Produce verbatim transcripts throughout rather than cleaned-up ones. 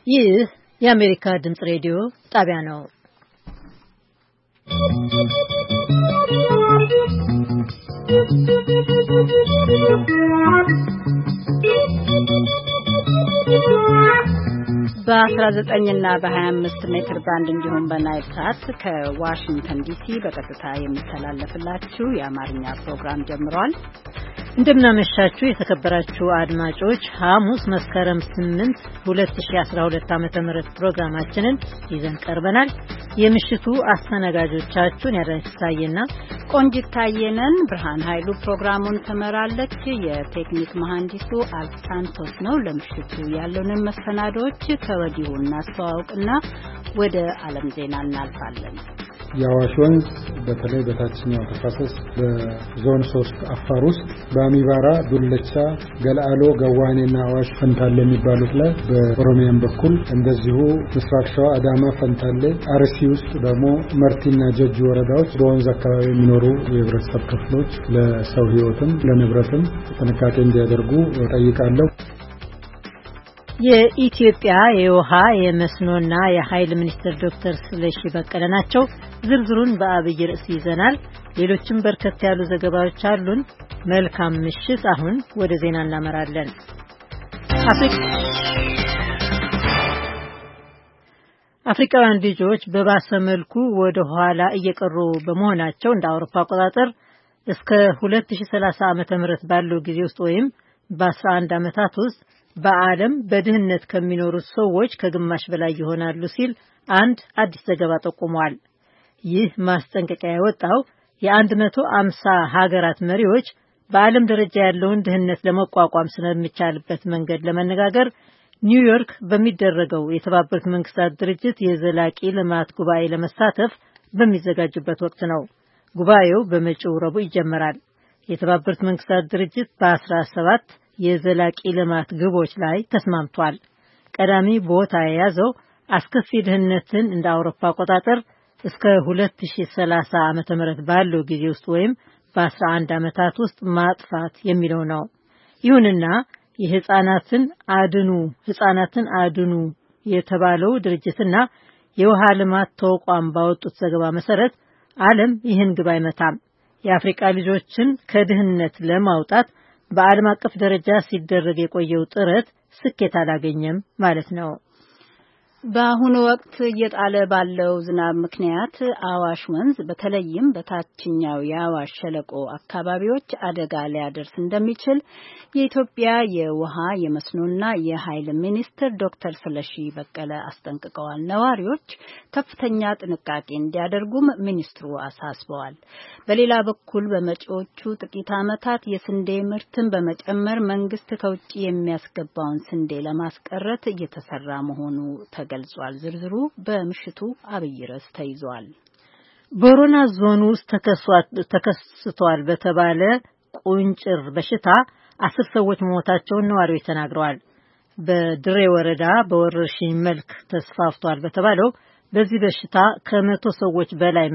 ይህ የአሜሪካ ድምጽ ሬዲዮ ጣቢያ ነው። በ19 እና በ25 ሜትር ባንድ እንዲሁም በናይል ሳት ከዋሽንግተን ዲሲ በቀጥታ የሚተላለፍላችሁ የአማርኛ ፕሮግራም ጀምሯል። እንደምናመሻችሁ የተከበራችሁ አድማጮች፣ ሐሙስ መስከረም ስምንት ሁለት ሺህ አስራ ሁለት ዓመተ ምህረት ፕሮግራማችንን ይዘን ቀርበናል። የምሽቱ አስተናጋጆቻችሁን ያዳንስታየና ቆንጂት ታየነን። ብርሃን ኃይሉ ፕሮግራሙን ተመራለች። የቴክኒክ መሐንዲሱ አልሳንቶስ ነው። ለምሽቱ ያሉንን መሰናዶዎች ከወዲሁ እናስተዋውቅና ወደ ዓለም ዜና እናልፋለን። የአዋሽ ወንዝ በተለይ በታችኛው ተፋሰስ በዞን ሶስት አፋር ውስጥ በአሚባራ፣ ዱለቻ፣ ገላአሎ፣ ገዋኔና አዋሽ ፈንታሌ የሚባሉት ላይ በኦሮሚያን በኩል እንደዚሁ ምስራቅ ሸዋ፣ አዳማ፣ ፈንታሌ፣ አርሲ ውስጥ ደግሞ መርቲና ጀጁ ወረዳዎች በወንዝ አካባቢ የሚኖሩ የህብረተሰብ ክፍሎች ለሰው ህይወትም ለንብረትም ጥንቃቄ እንዲያደርጉ ጠይቃለሁ። የኢትዮጵያ የውሃ የመስኖና የኃይል ሚኒስትር ዶክተር ስለሺ በቀለ ናቸው። ዝርዝሩን በአብይ ርዕስ ይዘናል። ሌሎችም በርከት ያሉ ዘገባዎች አሉን። መልካም ምሽት። አሁን ወደ ዜና እናመራለን። አፍሪካውያን ልጆች በባሰ መልኩ ወደ ኋላ እየቀሩ በመሆናቸው እንደ አውሮፓ አቆጣጠር እስከ ሁለት ሺህ ሰላሳ ዓመተ ምህረት ባለው ጊዜ ውስጥ ወይም በአስራ አንድ ዓመታት ውስጥ በዓለም በድህነት ከሚኖሩት ሰዎች ከግማሽ በላይ ይሆናሉ ሲል አንድ አዲስ ዘገባ ጠቁሟል። ይህ ማስጠንቀቂያ የወጣው የአንድ መቶ አምሳ ሀገራት መሪዎች በዓለም ደረጃ ያለውን ድህነት ለመቋቋም ስለሚቻልበት መንገድ ለመነጋገር ኒውዮርክ በሚደረገው የተባበሩት መንግስታት ድርጅት የዘላቂ ልማት ጉባኤ ለመሳተፍ በሚዘጋጁበት ወቅት ነው። ጉባኤው በመጪው ረቡዕ ይጀመራል። የተባበሩት መንግስታት ድርጅት በአስራ ሰባት የዘላቂ ልማት ግቦች ላይ ተስማምቷል። ቀዳሚ ቦታ የያዘው አስከፊ ድህነትን እንደ አውሮፓ አቆጣጠር እስከ ሁለት ሺህ ሰላሳ ዓመተ ምህረት ባለው ጊዜ ውስጥ ወይም በአስራ አንድ ዓመታት ውስጥ ማጥፋት የሚለው ነው። ይሁንና የህፃናትን አድኑ ህፃናትን አድኑ የተባለው ድርጅትና የውሃ ልማት ተቋም ባወጡት ዘገባ መሰረት ዓለም ይህን ግብ አይመታም። የአፍሪካ ልጆችን ከድህነት ለማውጣት በዓለም አቀፍ ደረጃ ሲደረግ የቆየው ጥረት ስኬት አላገኘም ማለት ነው። በአሁኑ ወቅት እየጣለ ባለው ዝናብ ምክንያት አዋሽ ወንዝ በተለይም በታችኛው የአዋሽ ሸለቆ አካባቢዎች አደጋ ሊያደርስ እንደሚችል የኢትዮጵያ የውሃ የመስኖና የኃይል ሚኒስትር ዶክተር ስለሺ በቀለ አስጠንቅቀዋል። ነዋሪዎች ከፍተኛ ጥንቃቄ እንዲያደርጉም ሚኒስትሩ አሳስበዋል። በሌላ በኩል በመጪዎቹ ጥቂት ዓመታት የስንዴ ምርትን በመጨመር መንግስት ከውጭ የሚያስገባውን ስንዴ ለማስቀረት እየተሰራ መሆኑ ተገልጿል። ዝርዝሩ በምሽቱ አብይ ርዕስ ተይዟል። ቦረና ዞን ውስጥ ተከስቷል በተባለ ቁንጭር በሽታ አስር ሰዎች መሞታቸውን ነዋሪዎች ተናግረዋል። በድሬ ወረዳ በወረርሽኝ መልክ ተስፋፍቷል በተባለው በዚህ በሽታ ከመቶ ሰዎች በላይ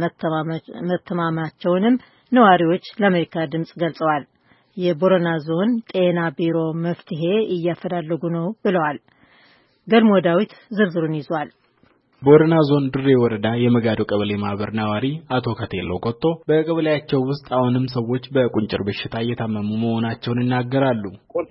መተማማቸውንም ነዋሪዎች ለአሜሪካ ድምጽ ገልጸዋል። የቦረና ዞን ጤና ቢሮ መፍትሄ እያፈላለጉ ነው ብለዋል። ገልሞ ዳዊት ዝርዝሩን ይዟል። ቦረና ዞን ድሬ ወረዳ የመጋዶ ቀበሌ ማህበር ነዋሪ አቶ ከቴሎ ቆቶ በቀበሌያቸው ውስጥ አሁንም ሰዎች በቁንጭር በሽታ እየታመሙ መሆናቸውን ይናገራሉ።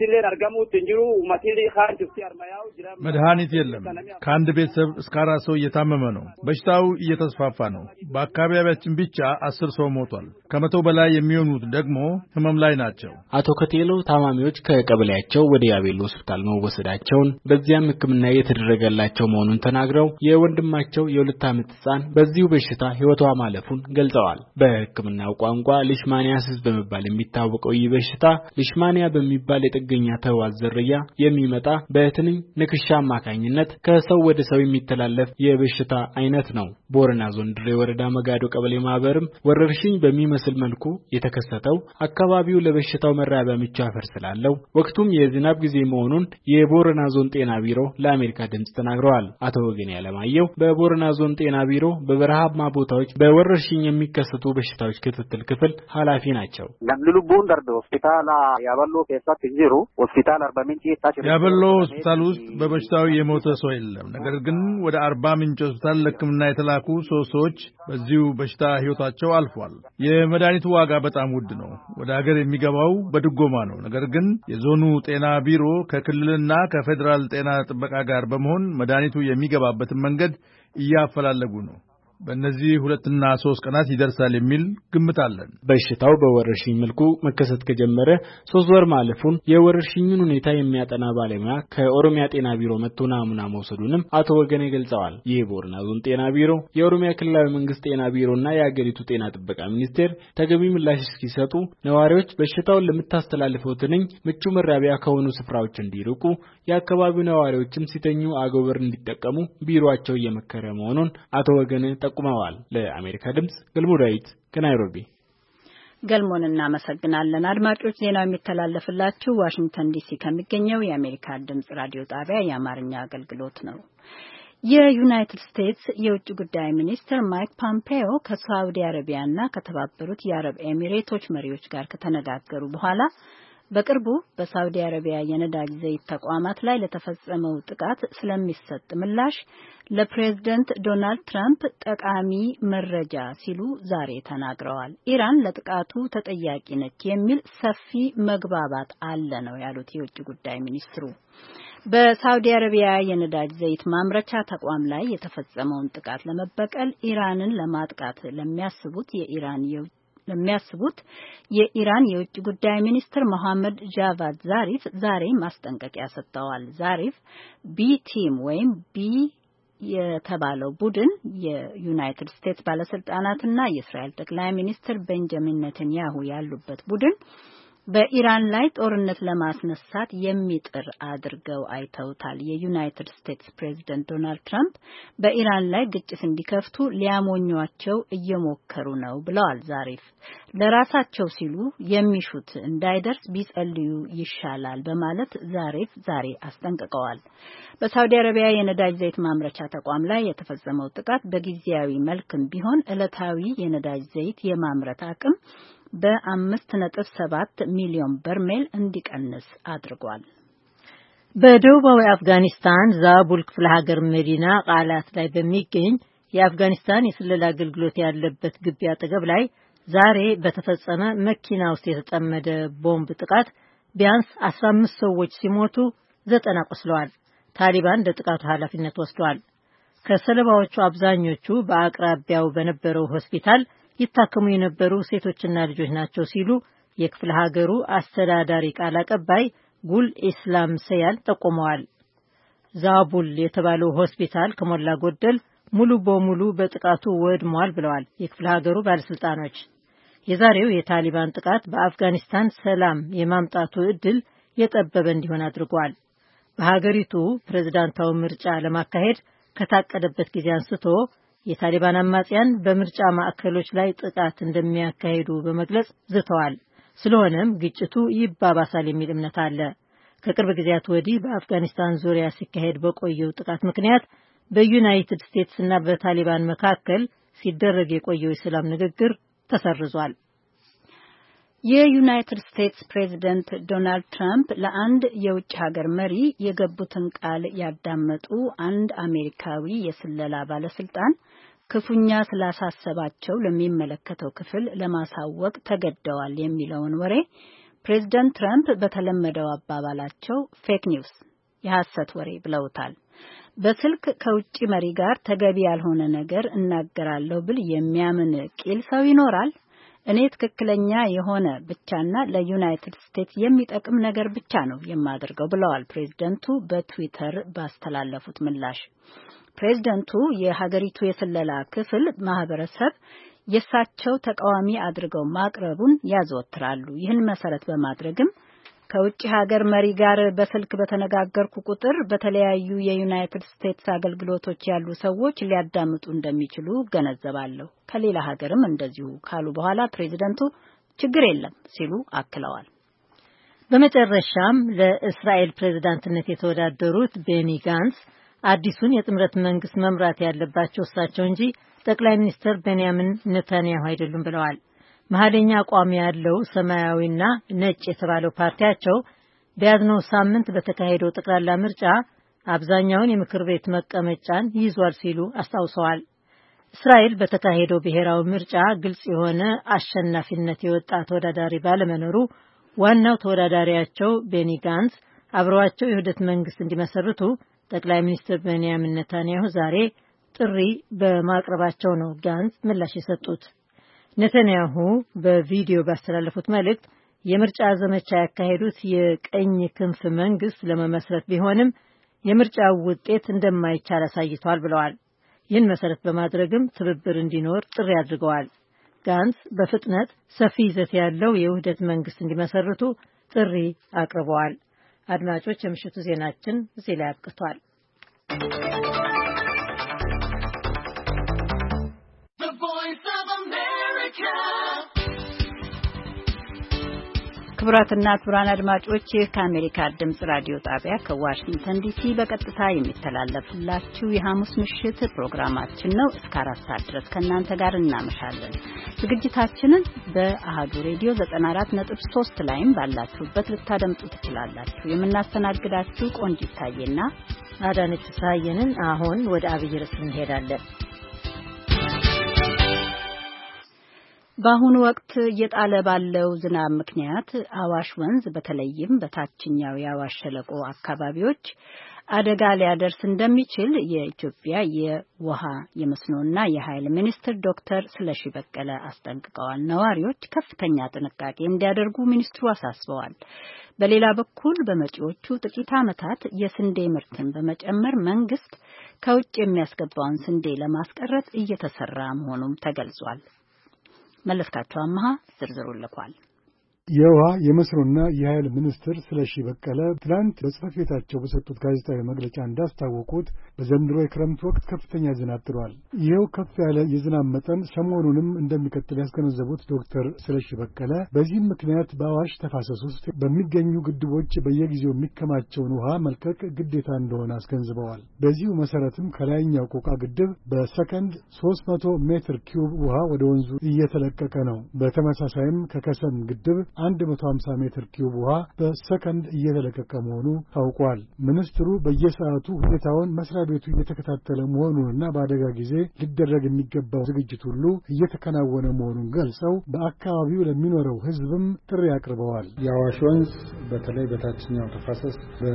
መድኃኒት የለም። ከአንድ ቤተሰብ እስከ አራት ሰው እየታመመ ነው። በሽታው እየተስፋፋ ነው። በአካባቢያችን ብቻ አስር ሰው ሞቷል። ከመቶ በላይ የሚሆኑት ደግሞ ህመም ላይ ናቸው። አቶ ከቴሎ ታማሚዎች ከቀበሌያቸው ወደ ያቤሎ ሆስፒታል መወሰዳቸውን በዚያም ሕክምና እየተደረገላቸው መሆኑን ተናግረው የወንድማቸው የሁለት ዓመት ህፃን በዚሁ በሽታ ህይወቷ ማለፉን ገልጸዋል። በሕክምናው ቋንቋ ሊሽማኒያሲስ በመባል የሚታወቀው ይህ በሽታ ሊሽማኒያ በሚባል የጥገኛ ተህዋስ ዝርያ የሚመጣ በትንኝ ንክሻ አማካኝነት ከሰው ወደ ሰው የሚተላለፍ የበሽታ አይነት ነው። ቦረና ዞን ድሬ ወረዳ መጋዶ ቀበሌ ማህበርም ወረርሽኝ በሚመስል መልኩ የተከሰተው አካባቢው ለበሽታው መራቢያ ምቹ አፈር ስላለው ወቅቱም የዝናብ ጊዜ መሆኑን የቦረና ዞን ጤና ቢሮ ለአሜሪካ ድምጽ ተናግረዋል። አቶ ወገኔ ያለማየሁ በቦረና ዞን ጤና ቢሮ በበረሃማ ቦታዎች በወረርሽኝ የሚከሰቱ በሽታዎች ክትትል ክፍል ኃላፊ ናቸው። ለምሉቡን ደርዶ ሆስፒታል ያበሎ ከሳት እንጂሩ ሆስፒታል አርባ ምንጭ ታች ያበሎ ሆስፒታል ውስጥ በበሽታው የሞተ ሰው የለም። ነገር ግን ወደ አርባ ምንጭ ሆስፒታል ለሕክምና የተላኩ ሶስት ሰዎች በዚሁ በሽታ ህይወታቸው አልፏል። የመድኃኒቱ ዋጋ በጣም ውድ ነው። ወደ ሀገር የሚገባው በድጎማ ነው። ነገር ግን የዞኑ ጤና ቢሮ ከክልልና ከፌዴራል ጤና ጥበቃ ጋር በመሆን መድኃኒቱ የሚገባበትን መንገድ እያፈላለጉ ነው። በእነዚህ ሁለትና ሶስት ቀናት ይደርሳል የሚል ግምት አለን። በሽታው በወረርሽኝ መልኩ መከሰት ከጀመረ ሶስት ወር ማለፉን የወረርሽኙን ሁኔታ የሚያጠና ባለሙያ ከኦሮሚያ ጤና ቢሮ መጥቶ ናሙና መውሰዱንም አቶ ወገኔ ገልጸዋል። ይህ ቦረና ዞን ጤና ቢሮ፣ የኦሮሚያ ክልላዊ መንግስት ጤና ቢሮና የአገሪቱ ጤና ጥበቃ ሚኒስቴር ተገቢ ምላሽ እስኪሰጡ ነዋሪዎች በሽታውን ለምታስተላልፈው ትንኝ ምቹ መራቢያ ከሆኑ ስፍራዎች እንዲርቁ፣ የአካባቢው ነዋሪዎችም ሲተኙ አጎበር እንዲጠቀሙ ቢሮአቸው እየመከረ መሆኑን አቶ ወገኔ ጠቁመዋል። ለአሜሪካ ድምጽ ገልሞ ዳዊት ከናይሮቢ። ገልሞን እናመሰግናለን። አድማጮች ዜናው የሚተላለፍላችሁ ዋሽንግተን ዲሲ ከሚገኘው የአሜሪካ ድምጽ ራዲዮ ጣቢያ የአማርኛ አገልግሎት ነው። የዩናይትድ ስቴትስ የውጭ ጉዳይ ሚኒስትር ማይክ ፖምፔዮ ከሳውዲ አረቢያና ከተባበሩት የአረብ ኤሚሬቶች መሪዎች ጋር ከተነጋገሩ በኋላ በቅርቡ በሳውዲ አረቢያ የነዳጅ ዘይት ተቋማት ላይ ለተፈጸመው ጥቃት ስለሚሰጥ ምላሽ ለፕሬዝዳንት ዶናልድ ትራምፕ ጠቃሚ መረጃ ሲሉ ዛሬ ተናግረዋል። ኢራን ለጥቃቱ ተጠያቂ ነች የሚል ሰፊ መግባባት አለ ነው ያሉት የውጭ ጉዳይ ሚኒስትሩ። በሳውዲ አረቢያ የነዳጅ ዘይት ማምረቻ ተቋም ላይ የተፈጸመውን ጥቃት ለመበቀል ኢራንን ለማጥቃት ለሚያስቡት የኢራን ለሚያስቡት የኢራን የውጭ ጉዳይ ሚኒስትር መሐመድ ጃቫድ ዛሪፍ ዛሬ ማስጠንቀቂያ ሰጥተዋል። ዛሪፍ ቢ ቲም ወይም ቢ የተባለው ቡድን የዩናይትድ ስቴትስ ባለስልጣናትና የእስራኤል ጠቅላይ ሚኒስትር ቤንጃሚን ኔታንያሁ ያሉበት ቡድን በኢራን ላይ ጦርነት ለማስነሳት የሚጥር አድርገው አይተውታል። የዩናይትድ ስቴትስ ፕሬዝዳንት ዶናልድ ትራምፕ በኢራን ላይ ግጭት እንዲከፍቱ ሊያሞኟቸው እየሞከሩ ነው ብለዋል ዛሪፍ። ለራሳቸው ሲሉ የሚሹት እንዳይደርስ ቢጸልዩ ይሻላል በማለት ዛሪፍ ዛሬ አስጠንቅቀዋል። በሳውዲ አረቢያ የነዳጅ ዘይት ማምረቻ ተቋም ላይ የተፈጸመው ጥቃት በጊዜያዊ መልክም ቢሆን ዕለታዊ የነዳጅ ዘይት የማምረት አቅም በአምስት ነጥብ ሰባት ሚሊዮን በርሜል እንዲቀንስ አድርጓል። በደቡባዊ አፍጋኒስታን ዛቡል ክፍለ ሀገር መዲና ቃላት ላይ በሚገኝ የአፍጋኒስታን የስለላ አገልግሎት ያለበት ግቢ አጠገብ ላይ ዛሬ በተፈጸመ መኪና ውስጥ የተጠመደ ቦምብ ጥቃት ቢያንስ አስራ አምስት ሰዎች ሲሞቱ ዘጠና ቆስለዋል። ታሊባን ለጥቃቱ ኃላፊነት ወስዷል። ከሰለባዎቹ አብዛኞቹ በአቅራቢያው በነበረው ሆስፒታል ይታከሙ የነበሩ ሴቶችና ልጆች ናቸው ሲሉ የክፍለ ሀገሩ አስተዳዳሪ ቃል አቀባይ ጉል ኢስላም ሰያል ጠቁመዋል። ዛቡል የተባለው ሆስፒታል ከሞላ ጎደል ሙሉ በሙሉ በጥቃቱ ወድሟል ብለዋል የክፍለ ሀገሩ ባለስልጣኖች። የዛሬው የታሊባን ጥቃት በአፍጋኒስታን ሰላም የማምጣቱ እድል የጠበበ እንዲሆን አድርጓል። በሀገሪቱ ፕሬዝዳንታዊ ምርጫ ለማካሄድ ከታቀደበት ጊዜ አንስቶ የታሊባን አማጽያን በምርጫ ማዕከሎች ላይ ጥቃት እንደሚያካሂዱ በመግለጽ ዝተዋል። ስለሆነም ግጭቱ ይባባሳል የሚል እምነት አለ። ከቅርብ ጊዜያት ወዲህ በአፍጋኒስታን ዙሪያ ሲካሄድ በቆየው ጥቃት ምክንያት በዩናይትድ ስቴትስ እና በታሊባን መካከል ሲደረግ የቆየው የሰላም ንግግር ተሰርዟል። የዩናይትድ ስቴትስ ፕሬዝዳንት ዶናልድ ትራምፕ ለአንድ የውጭ ሀገር መሪ የገቡትን ቃል ያዳመጡ አንድ አሜሪካዊ የስለላ ባለስልጣን ክፉኛ ስላሳሰባቸው ለሚመለከተው ክፍል ለማሳወቅ ተገደዋል የሚለውን ወሬ ፕሬዝዳንት ትራምፕ በተለመደው አባባላቸው ፌክ ኒውስ የሐሰት ወሬ ብለውታል። በስልክ ከውጭ መሪ ጋር ተገቢ ያልሆነ ነገር እናገራለሁ ብል የሚያምን ቂል ሰው ይኖራል? እኔ ትክክለኛ የሆነ ብቻና ለዩናይትድ ስቴትስ የሚጠቅም ነገር ብቻ ነው የማደርገው ብለዋል ፕሬዝዳንቱ በትዊተር ባስተላለፉት ምላሽ። ፕሬዝዳንቱ የሀገሪቱ የስለላ ክፍል ማህበረሰብ የሳቸው ተቃዋሚ አድርገው ማቅረቡን ያዘወትራሉ። ይህን መሰረት በማድረግም ከውጭ ሀገር መሪ ጋር በስልክ በተነጋገርኩ ቁጥር በተለያዩ የዩናይትድ ስቴትስ አገልግሎቶች ያሉ ሰዎች ሊያዳምጡ እንደሚችሉ ገነዘባለሁ። ከሌላ ሀገርም እንደዚሁ ካሉ በኋላ ፕሬዝዳንቱ ችግር የለም ሲሉ አክለዋል። በመጨረሻም ለእስራኤል ፕሬዝዳንትነት የተወዳደሩት ቤኒ ጋንስ አዲሱን የጥምረት መንግስት መምራት ያለባቸው እሳቸው እንጂ ጠቅላይ ሚኒስትር ቤንያሚን ኔታንያሁ አይደሉም ብለዋል። መሀለኛ አቋም ያለው ሰማያዊና ነጭ የተባለው ፓርቲያቸው በያዝነው ሳምንት በተካሄደው ጠቅላላ ምርጫ አብዛኛውን የምክር ቤት መቀመጫን ይዟል ሲሉ አስታውሰዋል። እስራኤል በተካሄደው ብሔራዊ ምርጫ ግልጽ የሆነ አሸናፊነት የወጣ ተወዳዳሪ ባለመኖሩ ዋናው ተወዳዳሪያቸው ቤኒ ጋንስ አብረዋቸው የውህደት መንግስት እንዲመሰርቱ ጠቅላይ ሚኒስትር ቤንያሚን ኔታንያሁ ዛሬ ጥሪ በማቅረባቸው ነው ጋንስ ምላሽ የሰጡት። ኔታንያሁ በቪዲዮ ባስተላለፉት መልእክት የምርጫ ዘመቻ ያካሄዱት የቀኝ ክንፍ መንግስት ለመመስረት ቢሆንም የምርጫው ውጤት እንደማይቻል አሳይቷል ብለዋል። ይህን መሰረት በማድረግም ትብብር እንዲኖር ጥሪ አድርገዋል። ጋንስ በፍጥነት ሰፊ ይዘት ያለው የውህደት መንግስት እንዲመሰርቱ ጥሪ አቅርበዋል። አድማጮች፣ የምሽቱ ዜናችን እዚህ ላይ አብቅቷል። ክቡራትና ክቡራን አድማጮች ከአሜሪካ ድምጽ ራዲዮ ጣቢያ ከዋሽንግተን ዲሲ በቀጥታ የሚተላለፍላችሁ የሐሙስ ምሽት ፕሮግራማችን ነው። እስከ አራት ሰዓት ድረስ ከእናንተ ጋር እናመሻለን። ዝግጅታችንን በአሃዱ ሬዲዮ ዘጠና አራት ነጥብ ሶስት ላይም ባላችሁበት ልታደምጡ ትችላላችሁ። የምናስተናግዳችሁ ቆንጂት ታዬና አዳነች ሳየንን። አሁን ወደ አብይ ርዕስ እንሄዳለን። በአሁኑ ወቅት እየጣለ ባለው ዝናብ ምክንያት አዋሽ ወንዝ በተለይም በታችኛው የአዋሽ ሸለቆ አካባቢዎች አደጋ ሊያደርስ እንደሚችል የኢትዮጵያ የውሃ የመስኖና የኃይል ሚኒስትር ዶክተር ስለሺ በቀለ አስጠንቅቀዋል። ነዋሪዎች ከፍተኛ ጥንቃቄ እንዲያደርጉ ሚኒስትሩ አሳስበዋል። በሌላ በኩል በመጪዎቹ ጥቂት ዓመታት የስንዴ ምርትን በመጨመር መንግስት ከውጭ የሚያስገባውን ስንዴ ለማስቀረት እየተሰራ መሆኑም ተገልጿል። መለስካቸው አማሃ ዝርዝሩ ልኳል። የውሃ የመስኖና የኃይል ሚኒስትር ስለሺ በቀለ ትናንት በጽሕፈት ቤታቸው በሰጡት ጋዜጣዊ መግለጫ እንዳስታወቁት በዘንድሮ የክረምት ወቅት ከፍተኛ ዝናብ ጥሏል። ይኸው ከፍ ያለ የዝናብ መጠን ሰሞኑንም እንደሚቀጥል ያስገነዘቡት ዶክተር ስለሺ በቀለ በዚህም ምክንያት በአዋሽ ተፋሰስ ውስጥ በሚገኙ ግድቦች በየጊዜው የሚከማቸውን ውሃ መልቀቅ ግዴታ እንደሆነ አስገንዝበዋል። በዚሁ መሰረትም ከላይኛው ቆቃ ግድብ በሰከንድ ሶስት መቶ ሜትር ኪዩብ ውሃ ወደ ወንዙ እየተለቀቀ ነው። በተመሳሳይም ከከሰም ግድብ አንድ መቶ ሃምሳ ሜትር ኪዩብ ውሃ በሰከንድ እየተለቀቀ መሆኑ ታውቋል። ሚኒስትሩ በየሰዓቱ ሁኔታውን መስሪያ ቤቱ እየተከታተለ መሆኑንና በአደጋ ጊዜ ሊደረግ የሚገባው ዝግጅት ሁሉ እየተከናወነ መሆኑን ገልጸው በአካባቢው ለሚኖረው ሕዝብም ጥሪ አቅርበዋል። የአዋሽ ወንዝ በተለይ በታችኛው ተፋሰስ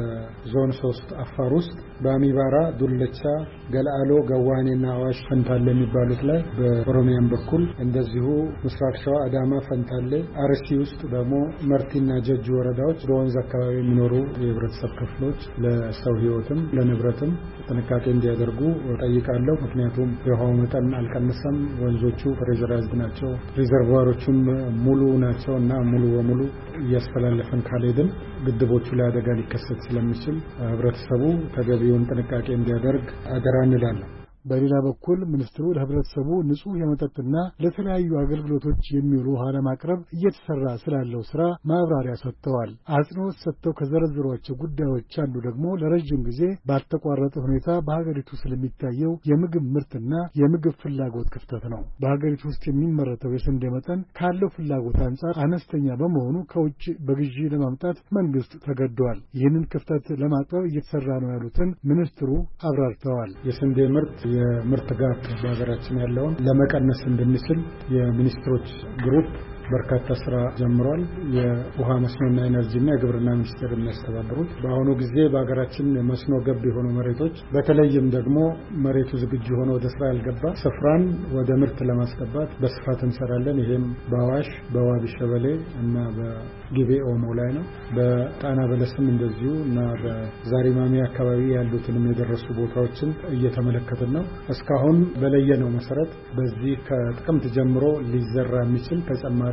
በዞን ሶስት አፋር ውስጥ በአሚባራ፣ ዱለቻ፣ ገላአሎ፣ ገዋኔና አዋሽ ፈንታሌ የሚባሉት ላይ በኦሮሚያን በኩል እንደዚሁ ምስራቅ ሸዋ፣ አዳማ፣ ፈንታሌ፣ አርሲ ውስጥ ደግሞ መርቲና ጀጁ ወረዳዎች በወንዝ አካባቢ የሚኖሩ የህብረተሰብ ክፍሎች ለሰው ህይወትም ለንብረትም ጥንቃቄ እንዲያደርጉ ጠይቃለሁ። ምክንያቱም የውሃው መጠን አልቀነሰም። ወንዞቹ ፕሬሸራይዝድ ናቸው፣ ሪዘርቫሮቹም ሙሉ ናቸው እና ሙሉ በሙሉ እያስተላለፈን ካልሄድን ግድቦቹ ላይ አደጋ ሊከሰት ስለሚችል ህብረተሰቡ ተገቢውን ጥንቃቄ እንዲያደርግ አደራ እንላለን። በሌላ በኩል ሚኒስትሩ ለህብረተሰቡ ንጹህ የመጠጥና ለተለያዩ አገልግሎቶች የሚውሉ ውሃ ለማቅረብ እየተሰራ ስላለው ስራ ማብራሪያ ሰጥተዋል። አጽንኦት ሰጥተው ከዘረዘሯቸው ጉዳዮች አንዱ ደግሞ ለረጅም ጊዜ ባልተቋረጠ ሁኔታ በሀገሪቱ ስለሚታየው የምግብ ምርትና የምግብ ፍላጎት ክፍተት ነው። በሀገሪቱ ውስጥ የሚመረተው የስንዴ መጠን ካለው ፍላጎት አንጻር አነስተኛ በመሆኑ ከውጭ በግዢ ለማምጣት መንግስት ተገዷል። ይህንን ክፍተት ለማጥበብ እየተሰራ ነው ያሉትን ሚኒስትሩ አብራርተዋል። የስንዴ ምርት የምርት ጋፕ በሀገራችን ያለውን ለመቀነስ እንድንችል የሚኒስትሮች ግሩፕ በርካታ ስራ ጀምሯል። የውሃ መስኖና ኢነርጂና የግብርና ሚኒስቴር የሚያስተባብሩት በአሁኑ ጊዜ በሀገራችን መስኖ ገብ የሆኑ መሬቶች በተለይም ደግሞ መሬቱ ዝግጁ ሆኖ ወደ ስራ ያልገባ ስፍራን ወደ ምርት ለማስገባት በስፋት እንሰራለን። ይሄም በአዋሽ በዋቢ ሸበሌ እና በጊቤ ኦሞ ላይ ነው። በጣና በለስም እንደዚሁ እና በዛሪማሚ አካባቢ ያሉትንም የደረሱ ቦታዎችን እየተመለከትን ነው። እስካሁን በለየነው መሰረት በዚህ ከጥቅምት ጀምሮ ሊዘራ የሚችል ተጨማሪ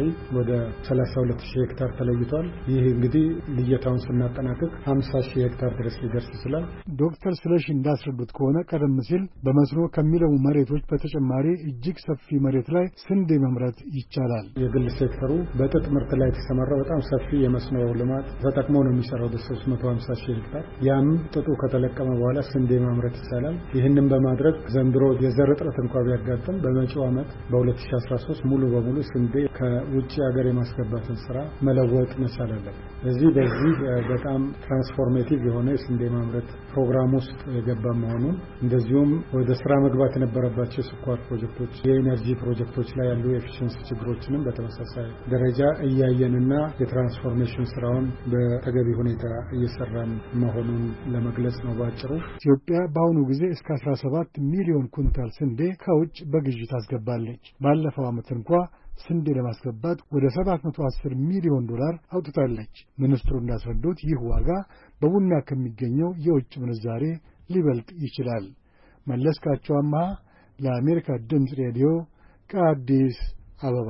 በተጨማሪ ወደ ሰላሳ ሁለት ሺህ ሄክታር ተለይቷል። ይህ እንግዲህ ልየታውን ስናጠናቅቅ ሃምሳ ሺህ ሄክታር ድረስ ሊደርስ ይችላል። ዶክተር ስለሺ እንዳስረዱት ከሆነ ቀደም ሲል በመስኖ ከሚለሙ መሬቶች በተጨማሪ እጅግ ሰፊ መሬት ላይ ስንዴ መምረት ይቻላል። የግል ሴክተሩ በጥጥ ምርት ላይ የተሰማራ በጣም ሰፊ የመስኖ ልማት ተጠቅሞ ነው የሚሰራው በሶስት መቶ ሃምሳ ሺህ ሄክታር። ያም ጥጡ ከተለቀመ በኋላ ስንዴ ማምረት ይቻላል። ይህንን በማድረግ ዘንድሮ የዘር እጥረት እንኳን ቢያጋጥም በመጪው ዓመት በሁለት ሺህ አስራ ሶስት ሙሉ በሙሉ ስንዴ ከውጭ ሀገር የማስገባትን ስራ መለወጥ መቻል አለበት። እዚህ በዚህ በጣም ትራንስፎርሜቲቭ የሆነ የስንዴ ማምረት ፕሮግራም ውስጥ የገባ መሆኑን እንደዚሁም ወደ ስራ መግባት የነበረባቸው የስኳር ፕሮጀክቶች፣ የኤነርጂ ፕሮጀክቶች ላይ ያሉ የኤፊሽንሲ ችግሮችንም በተመሳሳይ ደረጃ እያየንና የትራንስፎርሜሽን ስራውን በተገቢ ሁኔታ እየሰራን መሆኑን ለመግለጽ ነው ባጭሩ። ኢትዮጵያ በአሁኑ ጊዜ እስከ አስራ ሰባት ሚሊዮን ኩንታል ስንዴ ከውጭ በግዢ ታስገባለች። ባለፈው ዓመት እንኳ ስንዴ ለማስገባት ወደ ሰባት መቶ አስር ሚሊዮን ዶላር አውጥታለች። ሚኒስትሩ እንዳስረዱት ይህ ዋጋ በቡና ከሚገኘው የውጭ ምንዛሬ ሊበልጥ ይችላል። መለስካቸው አማሃ ለአሜሪካ ድምፅ ሬዲዮ ከአዲስ አበባ።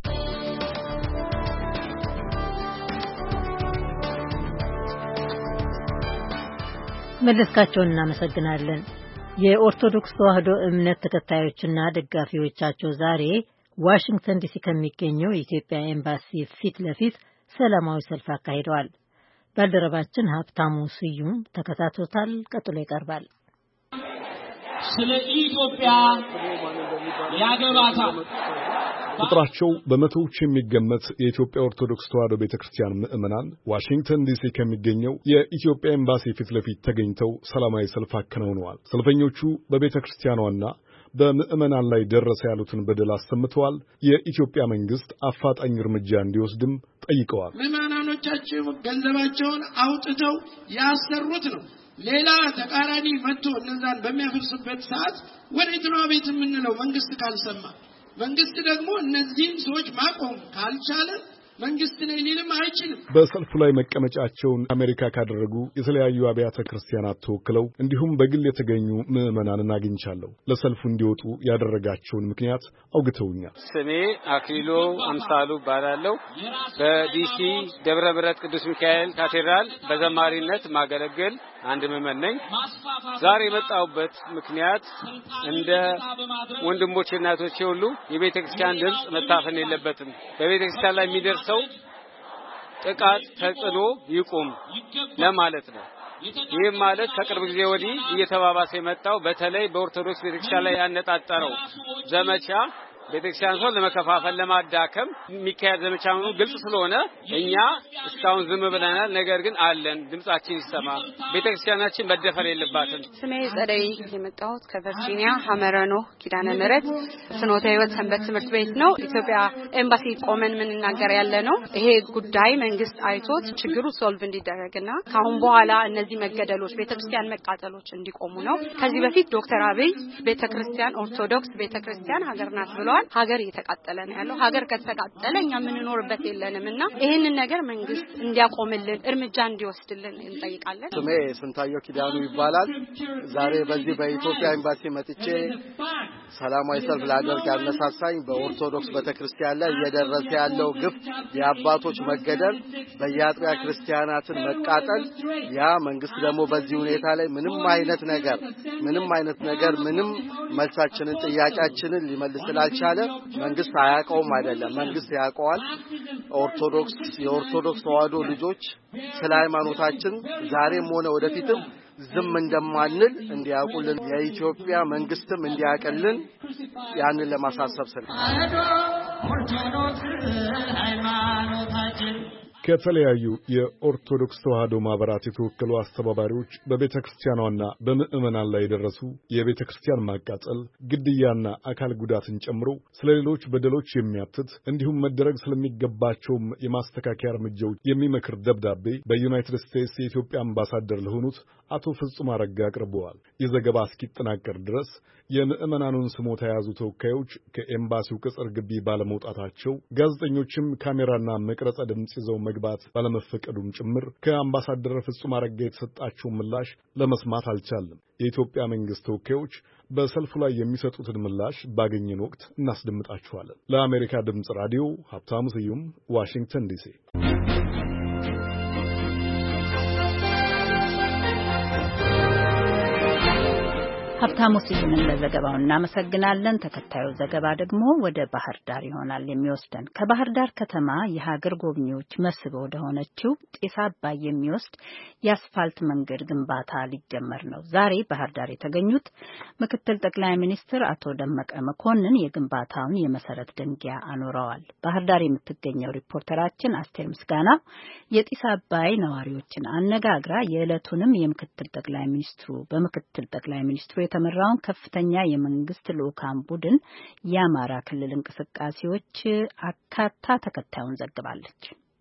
መለስካቸውን እናመሰግናለን። የኦርቶዶክስ ተዋሕዶ እምነት ተከታዮችና ደጋፊዎቻቸው ዛሬ ዋሽንግተን ዲሲ ከሚገኘው የኢትዮጵያ ኤምባሲ ፊት ለፊት ሰላማዊ ሰልፍ አካሂደዋል። ባልደረባችን ሀብታሙ ስዩም ተከታትሎታል። ቀጥሎ ይቀርባል። ስለ ኢትዮጵያ ያገባታል። ቁጥራቸው በመቶዎች የሚገመት የኢትዮጵያ ኦርቶዶክስ ተዋሕዶ ቤተክርስቲያን ምዕመናን ዋሽንግተን ዲሲ ከሚገኘው የኢትዮጵያ ኤምባሲ ፊት ለፊት ተገኝተው ሰላማዊ ሰልፍ አከናውነዋል። ሰልፈኞቹ በቤተክርስቲያኗና በምዕመናን ላይ ደረሰ ያሉትን በደል አሰምተዋል። የኢትዮጵያ መንግስት አፋጣኝ እርምጃ እንዲወስድም ጠይቀዋል። ምዕመናኖቻቸው ገንዘባቸውን አውጥተው ያሰሩት ነው። ሌላ ተቃራኒ መጥቶ እነዛን በሚያፈርስበት ሰዓት ወዴት ነው ቤት የምንለው? መንግስት ካልሰማ፣ መንግስት ደግሞ እነዚህን ሰዎች ማቆም ካልቻለ መንግስት ነው ሊልም አይችልም። በሰልፉ ላይ መቀመጫቸውን አሜሪካ ካደረጉ የተለያዩ አብያተ ክርስቲያናት ተወክለው እንዲሁም በግል የተገኙ ምዕመናንን አግኝቻለሁ። ለሰልፉ እንዲወጡ ያደረጋቸውን ምክንያት አውግተውኛል። ስሜ አክሊሎ አምሳሉ ባላለው በዲሲ ደብረ ብረት ቅዱስ ሚካኤል ካቴድራል በዘማሪነት ማገለግል አንድ ምዕመን ነኝ። ዛሬ የመጣሁበት ምክንያት እንደ ወንድሞቼ እና እህቶቼ ሁሉ የቤተክርስቲያን ድምጽ መታፈን የለበትም። በቤተክርስቲያን ላይ የሚደርሰው ጥቃት ተጽዕኖ ይቁም ለማለት ነው። ይህ ማለት ከቅርብ ጊዜ ወዲህ እየተባባሰ የመጣው በተለይ በኦርቶዶክስ ቤተክርስቲያን ላይ ያነጣጠረው ዘመቻ ቤተክርስቲያን ሰው ለመከፋፈል ለማዳከም የሚካሄድ ዘመቻ ነው። ግልጽ ስለሆነ እኛ እስካሁን ዝም ብለናል። ነገር ግን አለን፣ ድምጻችን ይሰማ። ቤተክርስቲያናችን መደፈር የለባትም። ስሜ ጸደይ የመጣሁት ከቨርጂኒያ ሀመረኖ ኪዳነ ምሕረት ፍኖተ ሕይወት ሰንበት ትምህርት ቤት ነው። ኢትዮጵያ ኤምባሲ ቆመን የምንናገር ያለ ነው። ይሄ ጉዳይ መንግስት አይቶት ችግሩ ሶልቭ እንዲደረግና ካሁን በኋላ እነዚህ መገደሎች፣ ቤተክርስቲያን መቃጠሎች እንዲቆሙ ነው። ከዚህ በፊት ዶክተር አብይ ቤተክርስቲያን ኦርቶዶክስ ቤተክርስቲያን ሀገር ናት ብለዋል። ሀገር እየተቃጠለ ነው ያለው። ሀገር ከተቃጠለ እኛ የምንኖርበት የለንምና ይሄንን ነገር መንግስት እንዲያቆምልን እርምጃ እንዲወስድልን እንጠይቃለን። ስሜ ስንታየው ኪዳኑ ይባላል። ዛሬ በዚህ በኢትዮጵያ ኤምባሲ መጥቼ ሰላማዊ ሰልፍ ላደርግ ያነሳሳኝ በኦርቶዶክስ ቤተክርስቲያን ላይ እየደረሰ ያለው ግፍ፣ የአባቶች መገደል፣ በየአጥቢያ ክርስቲያናትን መቃጠል፣ ያ መንግስት ደግሞ በዚህ ሁኔታ ላይ ምንም አይነት ነገር ምንም አይነት ነገር ምንም መልሳችንን ጥያቄያችንን ሊመልስ ስላልቻለ መንግስት አያውቀውም አይደለም፣ መንግስት ያውቀዋል። ኦርቶዶክስ የኦርቶዶክስ ተዋሕዶ ልጆች ስለ ሃይማኖታችን ዛሬም ሆነ ወደፊትም ዝም እንደማንል እንዲያውቁልን የኢትዮጵያ መንግስትም እንዲያቀልን ያንን ለማሳሰብ ስለ ከተለያዩ የኦርቶዶክስ ተዋሕዶ ማህበራት የተወከሉ አስተባባሪዎች በቤተክርስቲያኗና በምዕመናን ላይ የደረሱ የቤተክርስቲያን ማቃጠል፣ ግድያና አካል ጉዳትን ጨምሮ ስለሌሎች በደሎች የሚያትት እንዲሁም መደረግ ስለሚገባቸውም የማስተካከያ እርምጃዎች የሚመክር ደብዳቤ በዩናይትድ ስቴትስ የኢትዮጵያ አምባሳደር ለሆኑት አቶ ፍጹም አረጋ አቅርበዋል። የዘገባ እስኪጠናቀር ድረስ የምዕመናኑን ስሞታ የያዙ ተወካዮች ከኤምባሲው ቅጽር ግቢ ባለመውጣታቸው ጋዜጠኞችም ካሜራና መቅረጸ ድምጽ ይዘው ለመግባት ባለመፈቀዱም ጭምር ከአምባሳደር ፍጹም አረጋ የተሰጣቸው ምላሽ ለመስማት አልቻለም። የኢትዮጵያ መንግስት ተወካዮች በሰልፉ ላይ የሚሰጡትን ምላሽ ባገኘን ወቅት እናስደምጣችኋለን። ለአሜሪካ ድምጽ ራዲዮ ሀብታሙ ስዩም ዋሽንግተን ዲሲ። ሀብታሙ ስዩምን ለዘገባው እናመሰግናለን። ተከታዩ ዘገባ ደግሞ ወደ ባህር ዳር ይሆናል የሚወስደን። ከባህር ዳር ከተማ የሀገር ጎብኚዎች መስህብ ወደ ሆነችው ጢስ አባይ የሚወስድ የአስፋልት መንገድ ግንባታ ሊጀመር ነው። ዛሬ ባህር ዳር የተገኙት ምክትል ጠቅላይ ሚኒስትር አቶ ደመቀ መኮንን የግንባታውን የመሰረት ድንጋይ አኑረዋል። ባህር ዳር የምትገኘው ሪፖርተራችን አስቴር ምስጋናው የጢስ አባይ ነዋሪዎችን አነጋግራ የዕለቱንም የምክትል ጠቅላይ ሚኒስትሩ በምክትል ጠቅላይ ሚኒስትሩ የተመራውን ከፍተኛ የመንግስት ልኡካን ቡድን የአማራ ክልል እንቅስቃሴዎች አካታ ተከታዩን ዘግባለች።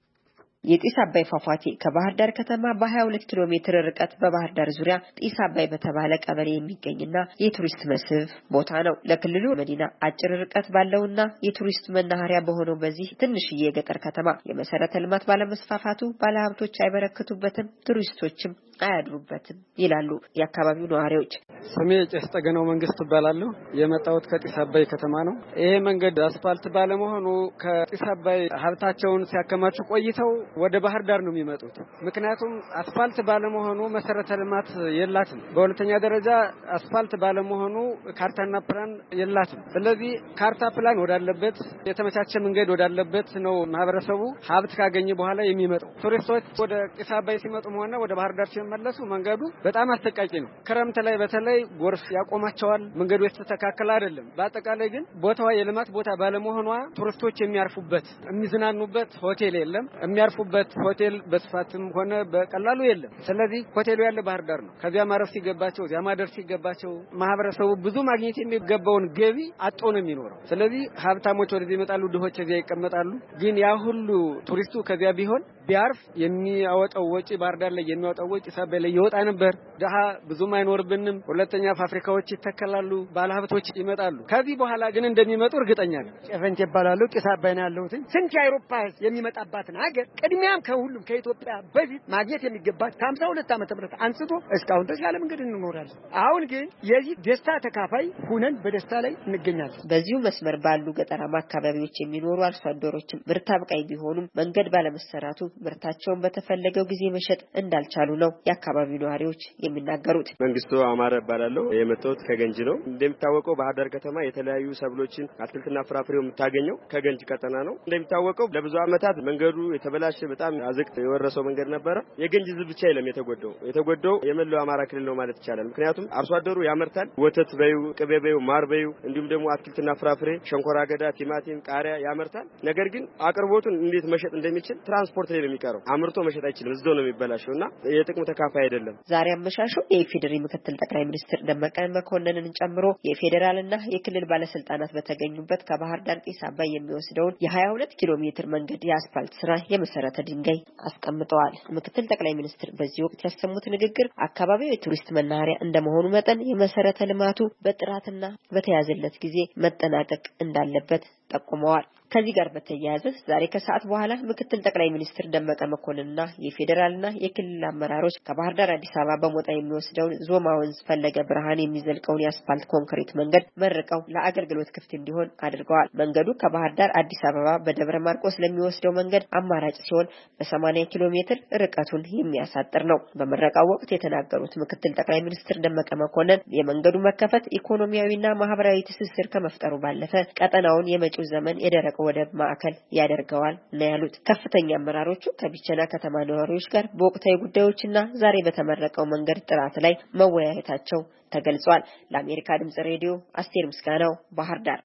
የጢስ አባይ ፏፏቴ ከባህር ዳር ከተማ በሀያ ሁለት ኪሎ ሜትር ርቀት በባህር ዳር ዙሪያ ጢስ አባይ በተባለ ቀበሌ የሚገኝና የቱሪስት መስህብ ቦታ ነው። ለክልሉ መዲና አጭር ርቀት ባለውና የቱሪስት መናኸሪያ በሆነው በዚህ ትንሽዬ የገጠር ከተማ የመሰረተ ልማት ባለመስፋፋቱ ባለሀብቶች አይበረክቱበትም፣ ቱሪስቶችም አያድሩበትም ይላሉ የአካባቢው ነዋሪዎች። ስሜ ቄስ ጠገናው መንግስት እባላለሁ። የመጣሁት ከጢስ አባይ ከተማ ነው። ይሄ መንገድ አስፋልት ባለመሆኑ ከጢስ አባይ ሀብታቸውን ሲያከማቹ ቆይተው ወደ ባህር ዳር ነው የሚመጡት። ምክንያቱም አስፋልት ባለመሆኑ መሰረተ ልማት የላትም። በሁለተኛ ደረጃ አስፋልት ባለመሆኑ ካርታና ፕላን የላትም። ስለዚህ ካርታ ፕላን ወዳለበት የተመቻቸ መንገድ ወዳለበት ነው ማህበረሰቡ ሀብት ካገኘ በኋላ የሚመጣው። ቱሪስቶች ወደ ጢስ አባይ ሲመጡም ሆነ ወደ ባህር ዳር ሲመለሱ መንገዱ በጣም አስጠቃቂ ነው። ክረምት ላይ በተለይ ጎርፍ ያቆማቸዋል። መንገዱ የተስተካከለ አይደለም። በአጠቃላይ ግን ቦታዋ የልማት ቦታ ባለመሆኗ ቱሪስቶች የሚያርፉበት የሚዝናኑበት ሆቴል የለም። የሚያርፉበት ሆቴል በስፋትም ሆነ በቀላሉ የለም። ስለዚህ ሆቴሉ ያለ ባህር ዳር ነው። ከዚያ ማረፍ ሲገባቸው እዚያ ማደር ሲገባቸው ማህበረሰቡ ብዙ ማግኘት የሚገባውን ገቢ አጥቶ ነው የሚኖረው። ስለዚህ ሀብታሞች ወደዚህ ይመጣሉ፣ ድሆች እዚያ ይቀመጣሉ። ግን ያ ሁሉ ቱሪስቱ ከዚያ ቢሆን ቢያርፍ የሚያወጣው ወጪ ባህር ዳር ላይ የሚያወጣው ወጪ ጢስ አባይ ላይ ይወጣ ነበር። ደሃ ብዙም አይኖርብንም። ሁለተኛ ፋብሪካዎች ይተከላሉ፣ ባለሀብቶች ይመጣሉ። ከዚህ በኋላ ግን እንደሚመጡ እርግጠኛ ነኝ። ጨፈንቴ ይባላሉ። ጢስ አባይ ነው ያለሁት። ስንት የአውሮፓ የሚመጣባትን ሀገር ቅድሚያም ከሁሉም ከኢትዮጵያ በፊት ማግኘት የሚገባት ከሀምሳ ሁለት ዓመተ ምህረት አንስቶ እስካሁን ድረስ ያለ መንገድ እንኖራለን። አሁን ግን የዚህ ደስታ ተካፋይ ሁነን በደስታ ላይ እንገኛለን። በዚሁ መስመር ባሉ ገጠራማ አካባቢዎች የሚኖሩ አርሶ አደሮችም ምርት አብቃይ ቢሆኑም መንገድ ባለመሰራቱ ምርታቸውን በተፈለገው ጊዜ መሸጥ እንዳልቻሉ ነው የአካባቢው ነዋሪዎች የሚናገሩት። መንግስቱ አማረ እባላለሁ። የመጣሁት ከገንጂ ነው። እንደሚታወቀው ባህር ዳር ከተማ የተለያዩ ሰብሎችን አትክልትና ፍራፍሬው የምታገኘው ከገንጂ ቀጠና ነው። እንደሚታወቀው ለብዙ ዓመታት መንገዱ የተበላሸ በጣም አዘቅት የወረሰው መንገድ ነበረ። የገንጂ ህዝብ ብቻ አይደለም የተጎዳው የተጎዳው የመላው አማራ ክልል ነው ማለት ይቻላል። ምክንያቱም አርሶ አደሩ ያመርታል። ወተት በዩ፣ ቅቤ በዩ፣ ማር በዩ እንዲሁም ደግሞ አትክልትና ፍራፍሬ ሸንኮራ አገዳ፣ ቲማቲም፣ ቃሪያ ያመርታል። ነገር ግን አቅርቦቱን እንዴት መሸጥ እንደሚችል ትራንስፖርት ላይ ነው የሚቀረው። አምርቶ መሸጥ አይችልም። እዛው ነው የሚበላሸውና የጥቅሙ ተካፋይ አይደለም። ዛሬ አመሻሹ የፌዴራል ምክትል ጠቅላይ ሚኒስትር ደመቀ መኮንንን ጨምሮ የፌዴራልና የክልል ባለስልጣናት በተገኙበት ከባህር ዳር ጢስ አባይ የሚወስደውን የሀያ ሁለት ኪሎ ሜትር መንገድ የአስፋልት ስራ የመሰረተ ድንጋይ አስቀምጠዋል። ምክትል ጠቅላይ ሚኒስትር በዚህ ወቅት ያሰሙት ንግግር አካባቢው የቱሪስት መናኸሪያ እንደመሆኑ መጠን የመሰረተ ልማቱ በጥራትና በተያዘለት ጊዜ መጠናቀቅ እንዳለበት ጠቁመዋል። ከዚህ ጋር በተያያዘ ዛሬ ከሰዓት በኋላ ምክትል ጠቅላይ ሚኒስትር ደመቀ መኮንንና የፌዴራልና የክልል አመራሮች ከባህር ዳር አዲስ አበባ በሞጣ የሚወስደውን ዞማ ወንዝ ፈለገ ብርሃን የሚዘልቀውን የአስፋልት ኮንክሪት መንገድ መርቀው ለአገልግሎት ክፍት እንዲሆን አድርገዋል። መንገዱ ከባህር ዳር አዲስ አበባ በደብረ ማርቆስ ለሚወስደው መንገድ አማራጭ ሲሆን በሰማንያ ኪሎ ሜትር ርቀቱን የሚያሳጥር ነው። በመረቃው ወቅት የተናገሩት ምክትል ጠቅላይ ሚኒስትር ደመቀ መኮንን የመንገዱ መከፈት ኢኮኖሚያዊና ማህበራዊ ትስስር ከመፍጠሩ ባለፈ ቀጠናውን የመጪው ዘመን የደረቀ ወደብ ማዕከል ያደርገዋል ነው ያሉት። ከፍተኛ አመራሮቹ ከቢቸና ከተማ ነዋሪዎች ጋር በወቅታዊ ጉዳዮችና ዛሬ በተመረቀው መንገድ ጥራት ላይ መወያየታቸው ተገልጿል። ለአሜሪካ ድምጽ ሬዲዮ አስቴር ምስጋናው ባህር ዳር።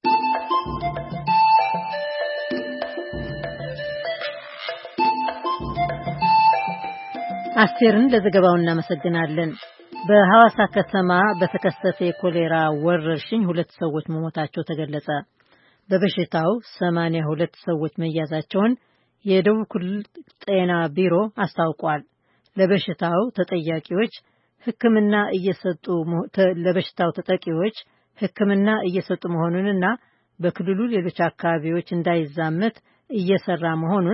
አስቴርን ለዘገባው እናመሰግናለን። በሐዋሳ ከተማ በተከሰተ የኮሌራ ወረርሽኝ ሁለት ሰዎች መሞታቸው ተገለጸ። በበሽታው ሰማንያ ሁለት ሰዎች መያዛቸውን የደቡብ ክልል ጤና ቢሮ አስታውቋል። ለበሽታው ተጠያቂዎች ሕክምና እየሰጡ ለበሽታው ተጠቂዎች ሕክምና እየሰጡ መሆኑንና በክልሉ ሌሎች አካባቢዎች እንዳይዛመት እየሰራ መሆኑን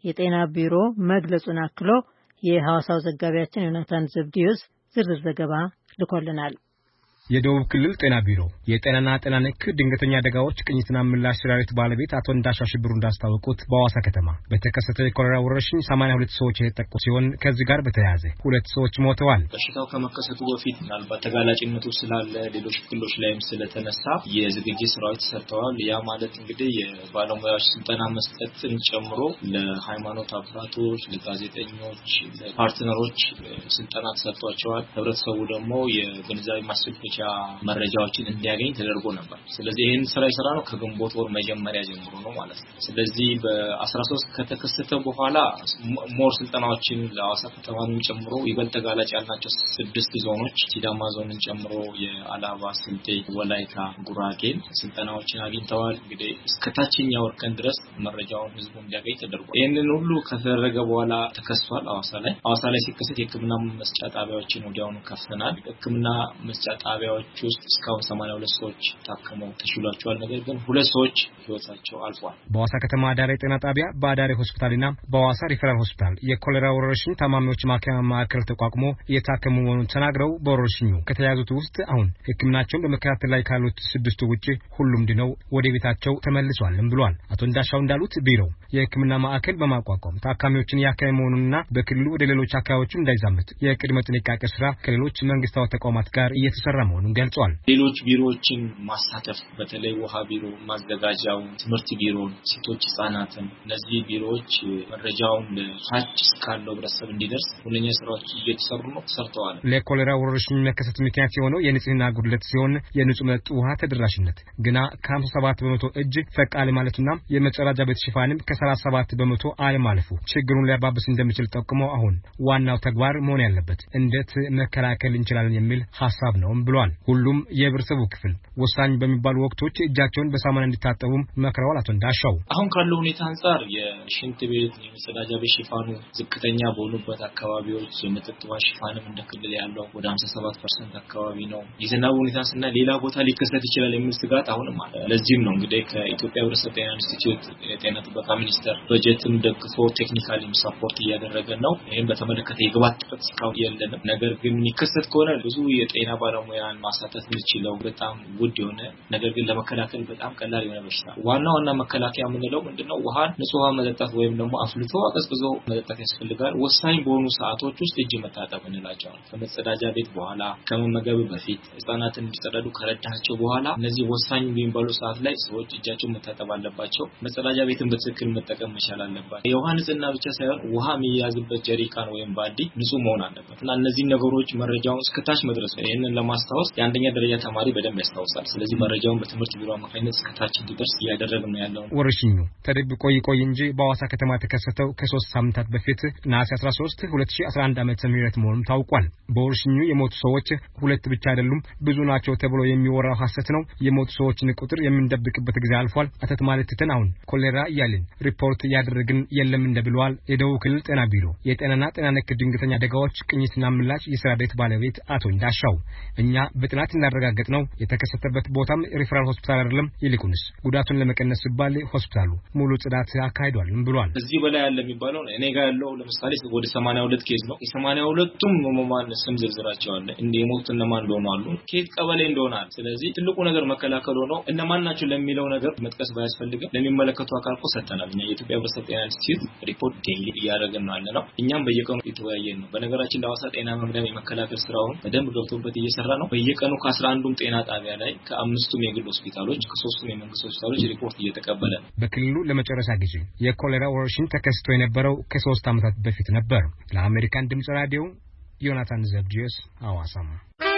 የጤና ቢሮ መግለጹን አክሎ የሐዋሳው ዘጋቢያችን ዮናታን ዘብዲዮስ ዝርዝር ዘገባ ልኮልናል። የደቡብ ክልል ጤና ቢሮ የጤናና ጤና ነክ ድንገተኛ አደጋዎች ቅኝትና ምላሽ ሰራዊት ባለቤት አቶ እንዳሻው ሽብሩ እንዳስታወቁት በሐዋሳ ከተማ በተከሰተው የኮሌራ ወረርሽኝ ሰማንያ ሁለት ሰዎች የተጠቁ ሲሆን ከዚህ ጋር በተያያዘ ሁለት ሰዎች ሞተዋል። በሽታው ከመከሰቱ በፊት ምናልባት ተጋላጭነቱ ስላለ ሌሎች ክልሎች ላይም ስለተነሳ የዝግጅት ስራዎች ተሰርተዋል። ያ ማለት እንግዲህ የባለሙያዎች ስልጠና መስጠትን ጨምሮ ለሃይማኖት አባቶች፣ ለጋዜጠኞች፣ ለፓርትነሮች ስልጠና ተሰጥቷቸዋል። ህብረተሰቡ ደግሞ የግንዛቤ ማስጨበጫ መረጃዎችን እንዲያገኝ ተደርጎ ነበር። ስለዚህ ይሄን ስራ ይሰራ ነው ከግንቦት ወር መጀመሪያ ጀምሮ ነው ማለት ነው። ስለዚህ በ13 ከተከሰተ በኋላ ሞር ስልጠናዎችን ለሐዋሳ ከተማንም ጨምሮ ይበልጥ ተጋላጭ ያልናቸው ስድስት ዞኖች ሲዳማ ዞንን ጨምሮ የአላባ፣ ስልጤ፣ ወላይታ፣ ጉራጌ ስልጠናዎችን አግኝተዋል። እንግዲህ እስከ ታችኛው ወርከን ድረስ መረጃውን ህዝቡ እንዲያገኝ ተደርጓል። ይሄንን ሁሉ ከተደረገ በኋላ ተከስቷል። ሐዋሳ ላይ ሐዋሳ ላይ ሲከሰት የህክምና መስጫ ጣቢያዎችን ወዲያውኑ ከፍተናል። ህክምና መስጫ ጣቢያዎች ውስጥ እስካሁን ሰማንያ ሁለት ሰዎች ታከመው ተሽሏቸዋል። ነገር ግን ሁለት ሰዎች ህይወታቸው አልፏል። በሐዋሳ ከተማ አዳሪ ጤና ጣቢያ በአዳሪ ሆስፒታልና በሐዋሳ ሪፈራል ሆስፒታል የኮሌራ ወረርሽኝ ታማሚዎች ማከሚያ ማዕከል ተቋቁሞ እየታከሙ መሆኑን ተናግረው በወረርሽኙ ከተያዙት ውስጥ አሁን ህክምናቸውን በመከታተል ላይ ካሉት ስድስቱ ውጪ ሁሉም ድነው ወደ ቤታቸው ተመልሰዋልም ብሏል። አቶ እንዳሻው እንዳሉት ቢሮው የህክምና ማዕከል በማቋቋም ታካሚዎችን ያከመ መሆኑንና በክልሉ ወደ ሌሎች አካባቢዎች እንዳይዛመት የቅድመ ጥንቃቄ ስራ ከሌሎች መንግስታዊ ተቋማት ጋር እየተሰራ መሆኑን ገልጿል። ሌሎች ቢሮዎችን ማሳተፍ በተለይ ውሃ ቢሮ፣ ማዘጋጃው፣ ትምህርት ቢሮ፣ ሴቶች ህጻናትን እነዚህ ቢሮዎች መረጃውን ለታች እስካለው ህብረተሰብ እንዲደርስ ሁነኛ ስራዎች እየተሰሩ ነው ተሰርተዋል። ለኮሌራ ወረርሽኝ መከሰት ምክንያት የሆነው የንጽህና ጉድለት ሲሆን የንጹህ መጠጥ ውሃ ተደራሽነት ግና ከሃምሳ ሰባት በመቶ እጅ ፈቅ አለ ማለቱና የመጸዳጃ ቤት ሽፋንም ከሰላሳ ሰባት በመቶ አለማለፉ ችግሩን ሊያባብስ እንደሚችል ጠቁመው አሁን ዋናው ተግባር መሆን ያለበት እንዴት መከላከል እንችላለን የሚል ሐሳብ ነው ብሏል። ሁሉም የህብረተሰቡ ክፍል ወሳኝ በሚባሉ ወቅቶች እጃቸውን በሳሙና እንዲታጠቡም መክረዋል። አቶ እንዳሻው አሁን ካለው ሁኔታ አንፃር የሽንት ቤት የመጸዳጃ ቤት ሽፋኑ ዝቅተኛ በሆኑበት አካባቢዎች የመጠጥ ውሃ ሽፋንም እንደ ክልል ያለው ወደ ሃምሳ ሰባት ፐርሰንት አካባቢ ነው። የዝናቡ ሁኔታ ስና ሌላ ቦታ ሊከሰት ይችላል የሚል ስጋት አሁንም አለ። ለዚህም ነው እንግዲህ ከኢትዮጵያ ህብረተሰብ ጤና ኢንስቲትዩት የጤና ጥበቃ ሚኒስቴር በጀትም ደግፎ ቴክኒካሊም ሰፖርት እያደረገ ነው። ይሄን በተመለከተ የግብዓት ጥረት እስካሁን የለንም። ነገር ግን የሚከሰት ከሆነ ብዙ የጤና ባለሙያን ማሳተፍ የሚችለው በጣም ውድ የሆነ ነገር ግን ለመከላከል በጣም ቀላል የሆነ በሽታ ዋና ዋና መከላከያ የምንለው ምንድነው? ውሃን ንጹህ ውሃ መጠጣት ወይም ደግሞ አፍልቶ አቀዝቅዞ መጠጣት ያስፈልጋል። ወሳኝ በሆኑ ሰዓቶች ውስጥ እጅ መታጠብ እንላቸዋለን። ከመጸዳጃ ቤት በኋላ፣ ከመመገብ በፊት፣ ህጻናትን እንዲጸዳዱ ከረዳቸው በኋላ እነዚህ ወሳኝ የሚባሉ ሰዓት ላይ ሰዎች እጃቸውን መታጠብ አለባቸው። መጸዳጃ ቤትን በትክክል መጠቀም መቻል አለባቸው። የውሃ ንጽህና ብቻ ሳይሆን ውሃ የሚያዝበት ጀሪካን ወይም ባልዲ ንጹህ መሆን አለበት እና እነዚህ ነገሮች መረጃውን እስከታች መድረስ ነው። ይሄንን ለማስታወስ የአንደኛ ደረጃ ተማሪ በደንብ ያስታውሳል። ስለዚህ መረጃውን በትምህርት ቢሮ አማካኝነት እስከታች እንዲደርስ እያደረግን ነው ያለው። ወረርሽኙ ተደብቆ ይቆይ እንጂ በሐዋሳ ከተማ ተከሰተው ከሶስት ሳምንታት በፊት ነሐሴ አስራ ሶስት ሁለት ሺህ አስራ አንድ ዓመተ ምህረት መሆኑን ታውቋል። በወረርሽኙ የሞቱ ሰዎች ሁለት ብቻ አይደሉም፣ ብዙ ናቸው ተብሎ የሚወራው ሐሰት ነው። የሞቱ ሰዎችን ቁጥር የምንደብቅበት ጊዜ አልፏል። አተት ማለት ትተን አሁን ኮሌራ እያልን ሪፖርት እያደረግን የለም እንደብለዋል የደቡብ ክልል ጤና ቢሮ የጤናና ጤና ነክ ድንገተኛ አደጋዎች ቅኝትና ምላሽ የሥራ ቤት ባለቤት አቶ እንዳሻው እኛ በጥናት እናረጋግጥ ነው የተከሰተበት ቦታም ሪፈራል ሆስፒታል አይደለም፣ ይልቁንስ ጉዳቱን ለመቀነስ ሲባል ሆስፒታሉ ሙሉ ጽዳት አካሂዷል ብሏል። እዚህ በላይ ያለ የሚባለው እኔ ጋር ያለው ለምሳሌ ወደ ሰማንያ ሁለት ኬዝ ነው። የሰማንያ ሁለቱም ህሙማን ስም ዝርዝራቸው አለ። እንደ የሞቱት እነማን እንደሆኑ አሉ፣ ኬት ቀበሌ እንደሆነ አለ። ስለዚህ ትልቁ ነገር መከላከል ሆኖ እነማን ናቸው ለሚለው ነገር መጥቀስ ባያስፈልግም ለሚመለከቱ አካል እኮ ሰጥተናል። እኛ የኢትዮጵያ ህብረተሰብ ጤና ኢንስቲትዩት ሪፖርት ዴይሊ እያደረግን ነው ያለነው። እኛም በየቀኑ የተወያየን ነው። በነገራችን ለሐዋሳ ጤና መምሪያ የመከላከል ስራውን በደንብ ገብቶበት እየሰራ ነው። በየቀኑ ከአስራ አንዱም ጤና ጣቢያ ላይ ከአምስቱም የግል ሆስፒታሎች ከሶስቱም የመንግስት ሆስፒታሎች ሪፖርት እየተቀበለ ነው። በክልሉ ለመጨረሻ ጊዜ የኮሌራ ወረርሽኝ ተከስቶ የነበረው ከሶስት ዓመታት በፊት ነበር። ለአሜሪካን ድምጽ ራዲዮ ዮናታን ዘብዲዮስ ሐዋሳም።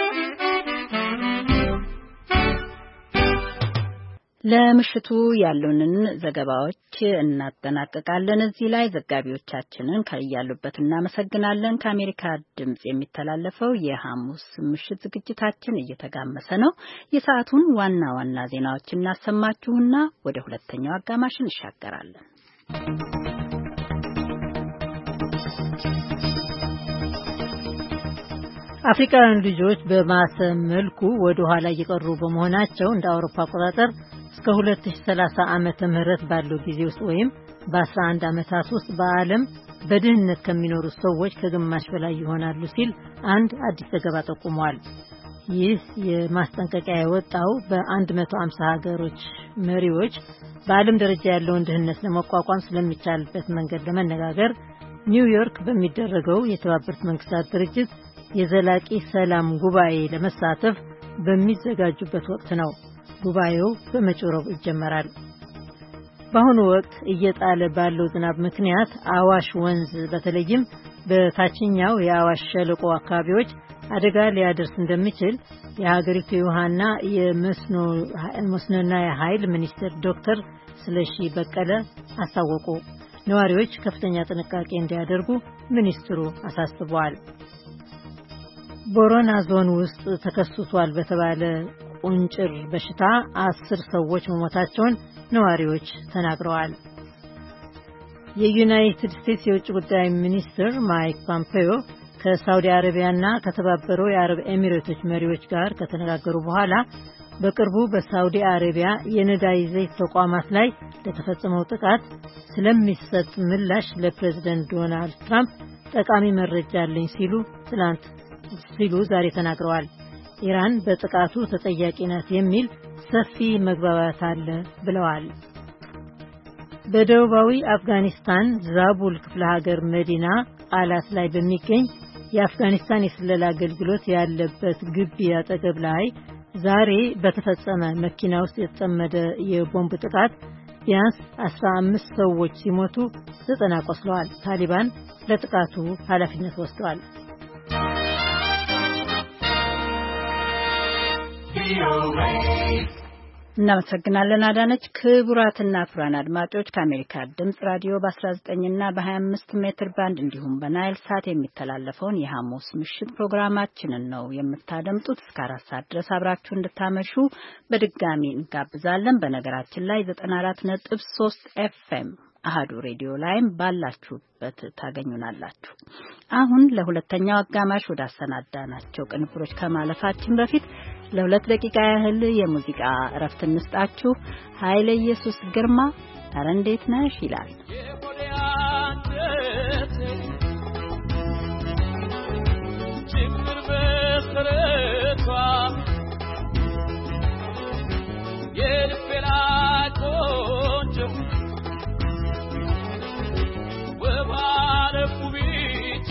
ለምሽቱ ያሉንን ዘገባዎች እናጠናቀቃለን። እዚህ ላይ ዘጋቢዎቻችንን ከያሉበት እናመሰግናለን። ከአሜሪካ ድምጽ የሚተላለፈው የሐሙስ ምሽት ዝግጅታችን እየተጋመሰ ነው። የሰዓቱን ዋና ዋና ዜናዎች እናሰማችሁና ወደ ሁለተኛው አጋማሽ እንሻገራለን። አፍሪካውያን ልጆች በባሰ መልኩ ወደ ኋላ እየቀሩ በመሆናቸው እንደ አውሮፓ አቆጣጠር እስከ ሁለት ሺህ ሰላሳ ዓመተ ምህረት ባለው ጊዜ ውስጥ ወይም በአስራ አንድ ዓመታት ውስጥ በዓለም በድህነት ከሚኖሩ ሰዎች ከግማሽ በላይ ይሆናሉ ሲል አንድ አዲስ ዘገባ ጠቁሟል። ይህ የማስጠንቀቂያ የወጣው በ150 ሀገሮች መሪዎች በዓለም ደረጃ ያለውን ድህነት ለመቋቋም ስለሚቻልበት መንገድ ለመነጋገር ኒውዮርክ በሚደረገው የተባበሩት መንግስታት ድርጅት የዘላቂ ሰላም ጉባኤ ለመሳተፍ በሚዘጋጁበት ወቅት ነው። ጉባኤው በመጪው ረቡዕ ይጀመራል። በአሁኑ ወቅት እየጣለ ባለው ዝናብ ምክንያት አዋሽ ወንዝ በተለይም በታችኛው የአዋሽ ሸለቆ አካባቢዎች አደጋ ሊያደርስ እንደሚችል የሀገሪቱ የውሃና የመስኖና የኃይል ሚኒስትር ዶክተር ስለሺ በቀለ አስታወቁ። ነዋሪዎች ከፍተኛ ጥንቃቄ እንዲያደርጉ ሚኒስትሩ አሳስበዋል። ቦረና ዞን ውስጥ ተከስቷል በተባለ ቁንጭር በሽታ አስር ሰዎች መሞታቸውን ነዋሪዎች ተናግረዋል። የዩናይትድ ስቴትስ የውጭ ጉዳይ ሚኒስትር ማይክ ፖምፔዮ ከሳውዲ አረቢያና ከተባበረው የአረብ ኤሚሬቶች መሪዎች ጋር ከተነጋገሩ በኋላ በቅርቡ በሳውዲ አረቢያ የነዳጅ ዘይት ተቋማት ላይ ለተፈጸመው ጥቃት ስለሚሰጥ ምላሽ ለፕሬዝዳንት ዶናልድ ትራምፕ ጠቃሚ መረጃ አለኝ ሲሉ ትላንት ሲሉ ዛሬ ተናግረዋል። ኢራን በጥቃቱ ተጠያቂ ናት የሚል ሰፊ መግባባት አለ ብለዋል። በደቡባዊ አፍጋኒስታን ዛቡል ክፍለ ሀገር መዲና አላት ላይ በሚገኝ የአፍጋኒስታን የስለላ አገልግሎት ያለበት ግቢ አጠገብ ላይ ዛሬ በተፈጸመ መኪና ውስጥ የተጠመደ የቦምብ ጥቃት ቢያንስ አስራ አምስት ሰዎች ሲሞቱ ዘጠና ቆስለዋል። ታሊባን ለጥቃቱ ኃላፊነት ወስዷል። እናመሰግናለን አዳነች። ክቡራትና ክቡራን አድማጮች ከአሜሪካ ድምጽ ራዲዮ በ19 እና በ25 ሜትር ባንድ እንዲሁም በናይል ሳት የሚተላለፈውን የሐሙስ ምሽት ፕሮግራማችንን ነው የምታደምጡት። እስከ አራት ሰዓት ድረስ አብራችሁ እንድታመሹ በድጋሚ እንጋብዛለን። በነገራችን ላይ ዘጠና አራት ነጥብ ሶስት ኤፍኤም አሃዱ ሬዲዮ ላይም ባላችሁበት ታገኙናላችሁ። አሁን ለሁለተኛው አጋማሽ ወደ አሰናዳናቸው ቅንብሮች ከማለፋችን በፊት ለሁለት ደቂቃ ያህል የሙዚቃ እረፍት እንስጣችሁ። ኃይለ ኢየሱስ ግርማ ኧረ እንዴት ነሽ ይላል። ችግር በስረቷ የልቤላ ቆንጆ ወባለ ኩቢቷ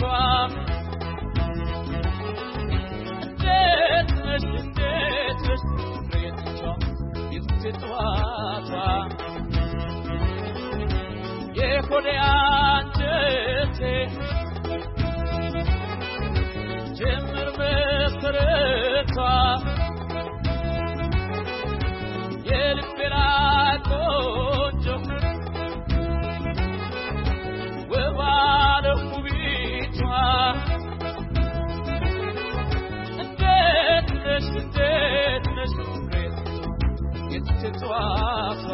የኮዴ አንጀቴ ጀምር መሰረቷ የልቤ ላይ ቆንጆ ወባለ ውቢቷ እንዴት ነሽ እንዴት ነሽ የትቷቷ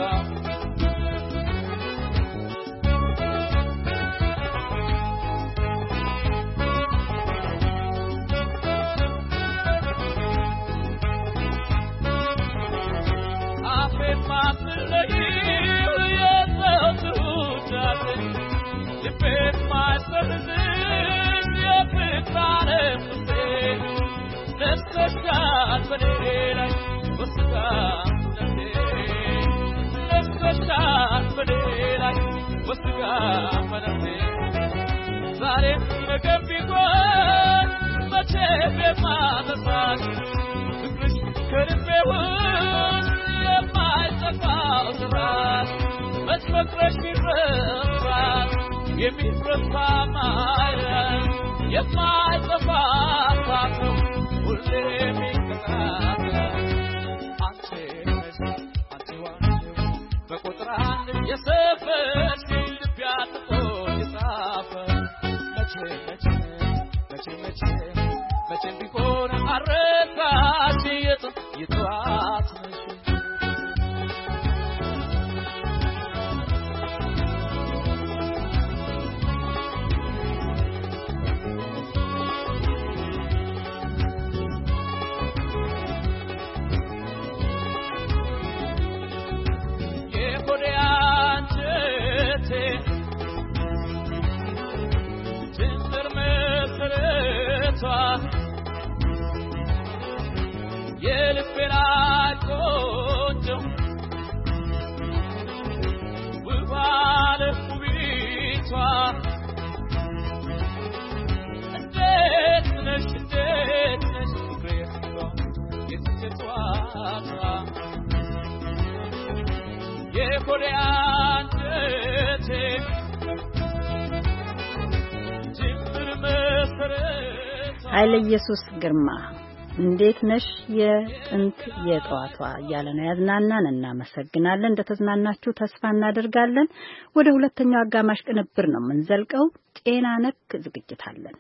Yeah, ኃይለ ኢየሱስ ግርማ እንዴት ነሽ የጥንት የጧቷ እያለ ነው ያዝናናን። እናመሰግናለን። እንደተዝናናችሁ ተስፋ እናደርጋለን። ወደ ሁለተኛው አጋማሽ ቅንብር ነው የምንዘልቀው። ጤና ነክ ዝግጅት አለን።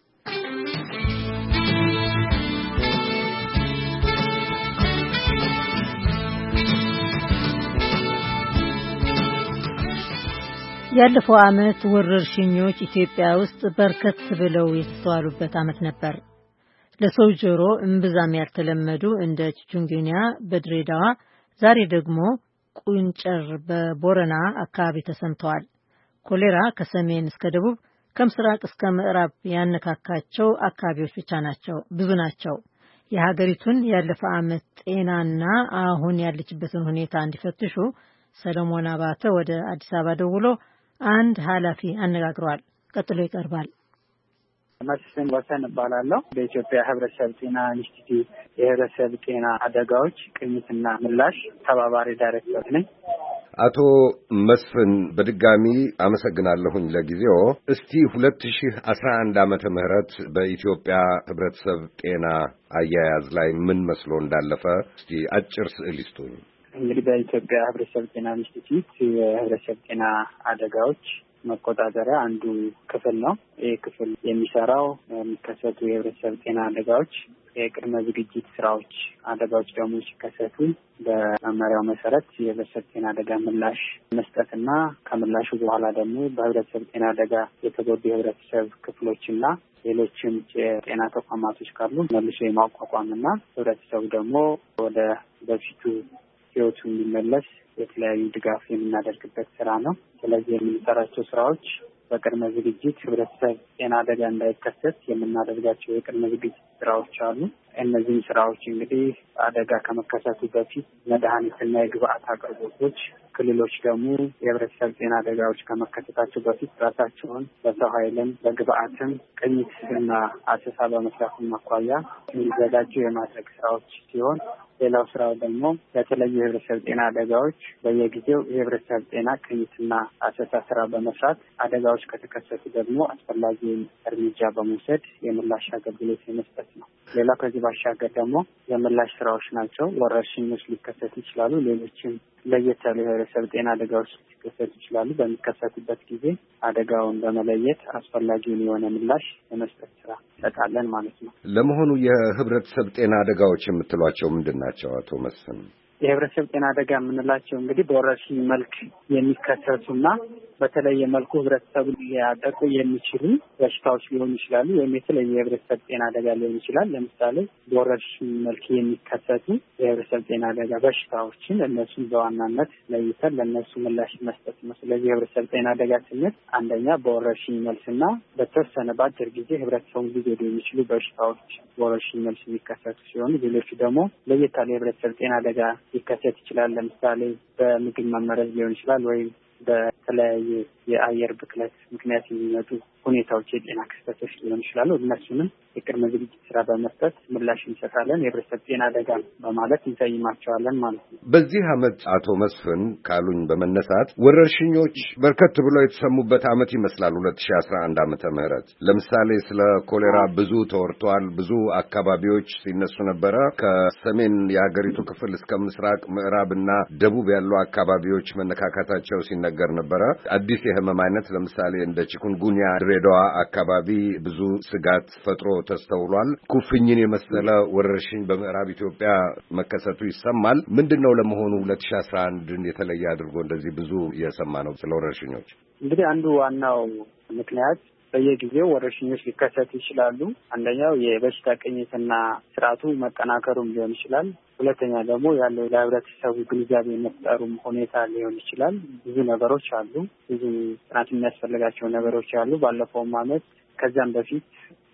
ያለፈው ዓመት ወረርሽኞች ኢትዮጵያ ውስጥ በርከት ብለው የተስተዋሉበት ዓመት ነበር። ለሰው ጆሮ እምብዛም ያልተለመዱ እንደ ቺኩንጉንያ በድሬዳዋ፣ ዛሬ ደግሞ ቁንጨር በቦረና አካባቢ ተሰምተዋል። ኮሌራ ከሰሜን እስከ ደቡብ ከምስራቅ እስከ ምዕራብ ያነካካቸው አካባቢዎች ብቻ ናቸው ብዙ ናቸው። የሀገሪቱን ያለፈው ዓመት ጤናና አሁን ያለችበትን ሁኔታ እንዲፈትሹ ሰለሞን አባተ ወደ አዲስ አበባ ደውሎ አንድ ኃላፊ አነጋግሯል። ቀጥሎ ይቀርባል። መስፍን ወሰን እባላለሁ። በኢትዮጵያ ሕብረተሰብ ጤና ኢንስቲትዩት የሕብረተሰብ ጤና አደጋዎች ቅኝትና ምላሽ ተባባሪ ዳይሬክተር ነኝ። አቶ መስፍን በድጋሚ አመሰግናለሁኝ ለጊዜው። እስቲ ሁለት ሺህ አስራ አንድ ዓመተ ምህረት በኢትዮጵያ ሕብረተሰብ ጤና አያያዝ ላይ ምን መስሎ እንዳለፈ እስቲ አጭር ስዕል ይስጡኝ። እንግዲህ በኢትዮጵያ ሕብረተሰብ ጤና ኢንስቲትዩት የሕብረተሰብ ጤና አደጋዎች መቆጣጠሪያ አንዱ ክፍል ነው። ይህ ክፍል የሚሰራው የሚከሰቱ የሕብረተሰብ ጤና አደጋዎች የቅድመ ዝግጅት ስራዎች፣ አደጋዎች ደግሞ ሲከሰቱ በመመሪያው መሰረት የሕብረተሰብ ጤና አደጋ ምላሽ መስጠትና ከምላሹ በኋላ ደግሞ በሕብረተሰብ ጤና አደጋ የተጎዱ የሕብረተሰብ ክፍሎችና ሌሎችም የጤና ተቋማቶች ካሉ መልሶ የማቋቋምና ሕብረተሰቡ ደግሞ ወደ በፊቱ ህይወቱ እንዲመለስ የተለያዩ ድጋፍ የምናደርግበት ስራ ነው። ስለዚህ የምንሰራቸው ስራዎች በቅድመ ዝግጅት ሕብረተሰብ ጤና አደጋ እንዳይከሰት የምናደርጋቸው የቅድመ ዝግጅት ስራዎች አሉ። እነዚህም ስራዎች እንግዲህ አደጋ ከመከሰቱ በፊት መድኃኒትና የግብአት አቅርቦቶች፣ ክልሎች ደግሞ የሕብረተሰብ ጤና አደጋዎች ከመከሰታቸው በፊት ራሳቸውን በሰው ኃይልም በግብአትም ቅኝትና አሰሳ በመስራት ማኳያ እንዲዘጋጁ የማድረግ ስራዎች ሲሆን ሌላው ስራው ደግሞ ለተለያዩ የሕብረተሰብ ጤና አደጋዎች በየጊዜው የሕብረተሰብ ጤና ቅኝትና አሰሳ ስራ በመስራት አደጋዎች ከተከሰቱ ደግሞ አስፈላጊውን እርምጃ በመውሰድ የምላሽ አገልግሎት የመስጠት ነው። ሌላው ከዚህ ባሻገር ደግሞ የምላሽ ስራዎች ናቸው። ወረርሽኞች ሊከሰቱ ይችላሉ። ሌሎችም ለየት ያሉ የሕብረተሰብ ጤና አደጋዎች ሊከሰቱ ይችላሉ። በሚከሰቱበት ጊዜ አደጋውን በመለየት አስፈላጊውን የሆነ ምላሽ የመስጠት ስራ እንሰጣለን ማለት ነው። ለመሆኑ የሕብረተሰብ ጤና አደጋዎች የምትሏቸው ምንድን ናቸው አቶ መስፍን? የሕብረተሰብ ጤና አደጋ የምንላቸው እንግዲህ በወረርሽኝ መልክ የሚከሰቱና በተለየ መልኩ ሕብረተሰቡን ሊያጠቁ የሚችሉ በሽታዎች ሊሆኑ ይችላሉ፣ ወይም የተለየ የሕብረተሰብ ጤና አደጋ ሊሆን ይችላል። ለምሳሌ በወረርሽኝ መልክ የሚከሰቱ የሕብረተሰብ ጤና አደጋ በሽታዎችን እነሱን በዋናነት ለይተን ለእነሱ ምላሽ መስጠት ነው። ስለዚህ የሕብረተሰብ ጤና አደጋ ስንል አንደኛ በወረርሽኝ መልስና በተወሰነ በአጭር ጊዜ ሕብረተሰቡን ሊጎዱ የሚችሉ በሽታዎች በወረርሽኝ መልስ የሚከሰቱ ሲሆኑ፣ ሌሎቹ ደግሞ ለየት ያለ የሕብረተሰብ ጤና አደጋ ሊከሰት ይችላል። ለምሳሌ በምግብ መመረዝ ሊሆን ይችላል፣ ወይም በተለያየ የአየር ብክለት ምክንያት የሚመጡ ሁኔታዎች የጤና ክስተቶች ሊሆኑ ይችላሉ። እነሱንም የቅድመ ዝግጅት ስራ በመስጠት ምላሽ እንሰጣለን። የሕብረተሰብ ጤና አደጋ በማለት እንሰይማቸዋለን ማለት ነው። በዚህ ዓመት አቶ መስፍን ካሉኝ በመነሳት ወረርሽኞች በርከት ብለው የተሰሙበት ዓመት ይመስላል ሁለት ሺህ አስራ አንድ ዓመተ ምህረት። ለምሳሌ ስለ ኮሌራ ብዙ ተወርቷል። ብዙ አካባቢዎች ሲነሱ ነበረ። ከሰሜን የሀገሪቱ ክፍል እስከ ምስራቅ ምዕራብና ደቡብ ያሉ አካባቢዎች መነካካታቸው ሲነገር ነበረ። አዲስ የህመም አይነት ለምሳሌ እንደ ቺኩንጉንያ ድሬዳዋ አካባቢ ብዙ ስጋት ፈጥሮ ተስተውሏል። ኩፍኝን የመሰለ ወረርሽኝ በምዕራብ ኢትዮጵያ መከሰቱ ይሰማል። ምንድነው ለመሆኑ ሁለት ሺህ አስራ አንድን የተለየ አድርጎ እንደዚህ ብዙ የሰማ ነው ስለ ወረርሽኞች? እንግዲህ አንዱ ዋናው ምክንያት በየጊዜው ወረርሽኞች ሊከሰቱ ይችላሉ። አንደኛው የበሽታ ቅኝትና ስርዓቱ መጠናከሩም ሊሆን ይችላል። ሁለተኛ ደግሞ ያለው ለህብረተሰቡ ግንዛቤ መፍጠሩም ሁኔታ ሊሆን ይችላል። ብዙ ነገሮች አሉ። ብዙ ጥናት የሚያስፈልጋቸው ነገሮች አሉ። ባለፈውም ዓመት ከዛም በፊት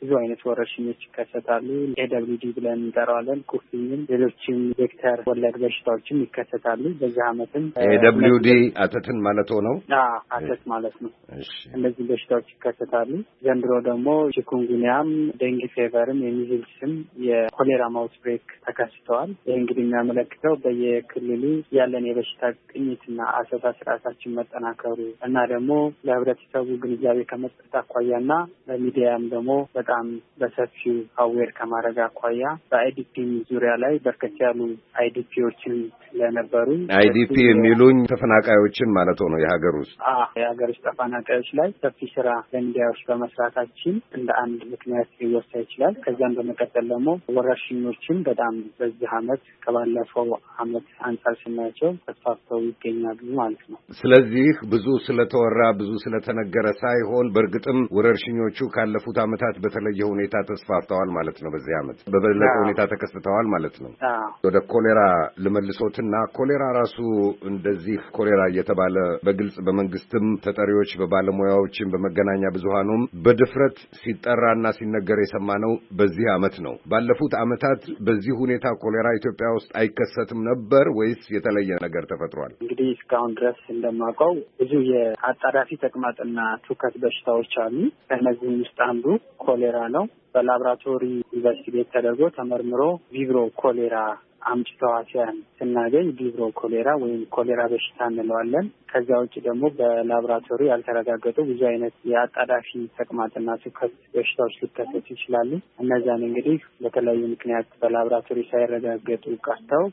ብዙ አይነት ወረርሽኞች ይከሰታሉ። ኤደብሊውዲ ብለን እንጠራዋለን። ኩፍኝም ሌሎችም ቬክተር ወለድ በሽታዎችም ይከሰታሉ። በዚህ ዓመትም ኤደብሊውዲ አተትን ማለት ነው። አዎ አተት ማለት ነው። እሺ እነዚህ በሽታዎች ይከሰታሉ። ዘንድሮ ደግሞ ቺኩንጉንያም፣ ዴንጊ ፌቨርም፣ የሚዝልስም የኮሌራ አውትብሬክ ተከስተዋል። ይህ እንግዲህ የሚያመለክተው በየክልሉ ያለን የበሽታ ቅኝትና አሰሳ ስርዓታችን መጠናከሩ እና ደግሞ ለህብረተሰቡ ግንዛቤ ከመስጠት አኳያና በሚዲያም ደግሞ በጣም በሰፊው አዌር ከማድረግ አኳያ በአይዲፒ ዙሪያ ላይ በርከት ያሉ አይዲፒዎችን ስለነበሩ አይዲፒ የሚሉኝ ተፈናቃዮችን ማለት ነው የሀገር ውስጥ አዎ የሀገር ውስጥ ተፈናቃዮች ላይ ሰፊ ስራ ለሚዲያዎች በመስራታችን እንደ አንድ ምክንያት ሊወሳ ይችላል። ከዛም በመቀጠል ደግሞ ወረርሽኞችን በጣም በዚህ ዓመት ከባለፈው ዓመት አንጻር ስናያቸው ተስፋፍተው ይገኛሉ ማለት ነው። ስለዚህ ብዙ ስለተወራ ብዙ ስለተነገረ ሳይሆን በእርግጥም ወረርሽኞቹ ካለፉት ዓመታት በተለየ ሁኔታ ተስፋፍተዋል ማለት ነው። በዚህ ዓመት በበለጠ ሁኔታ ተከስተዋል ማለት ነው። ወደ ኮሌራ ልመልሶትና ኮሌራ ራሱ እንደዚህ ኮሌራ እየተባለ በግልጽ በመንግስትም ተጠሪዎች በባለሙያዎችም በመገናኛ ብዙሃኑም በድፍረት ሲጠራና ሲነገር የሰማነው በዚህ ዓመት ነው። ባለፉት ዓመታት በዚህ ሁኔታ ኮሌራ ኢትዮጵያ ውስጥ አይከሰትም ነበር ወይስ የተለየ ነገር ተፈጥሯል? እንግዲህ እስካሁን ድረስ እንደማውቀው ብዙ የአጣዳፊ ተቅማጥና ትውከት በሽታዎች አሉ። ከእነዚህም ውስጥ አንዱ ኮሌራ ነው። በላብራቶሪ ኢንቨስቲጌት ተደርጎ ተመርምሮ ቪብሮ ኮሌራ አምጪ ተዋሲያን ስናገኝ ቪብሮ ኮሌራ ወይም ኮሌራ በሽታ እንለዋለን። ከዚያ ውጭ ደግሞ በላብራቶሪ ያልተረጋገጡ ብዙ አይነት የአጣዳፊ ተቅማጥና ትውከት በሽታዎች ሊከሰቱ ይችላሉ። እነዚያን እንግዲህ በተለያዩ ምክንያት በላብራቶሪ ሳይረጋገጡ ቀርተው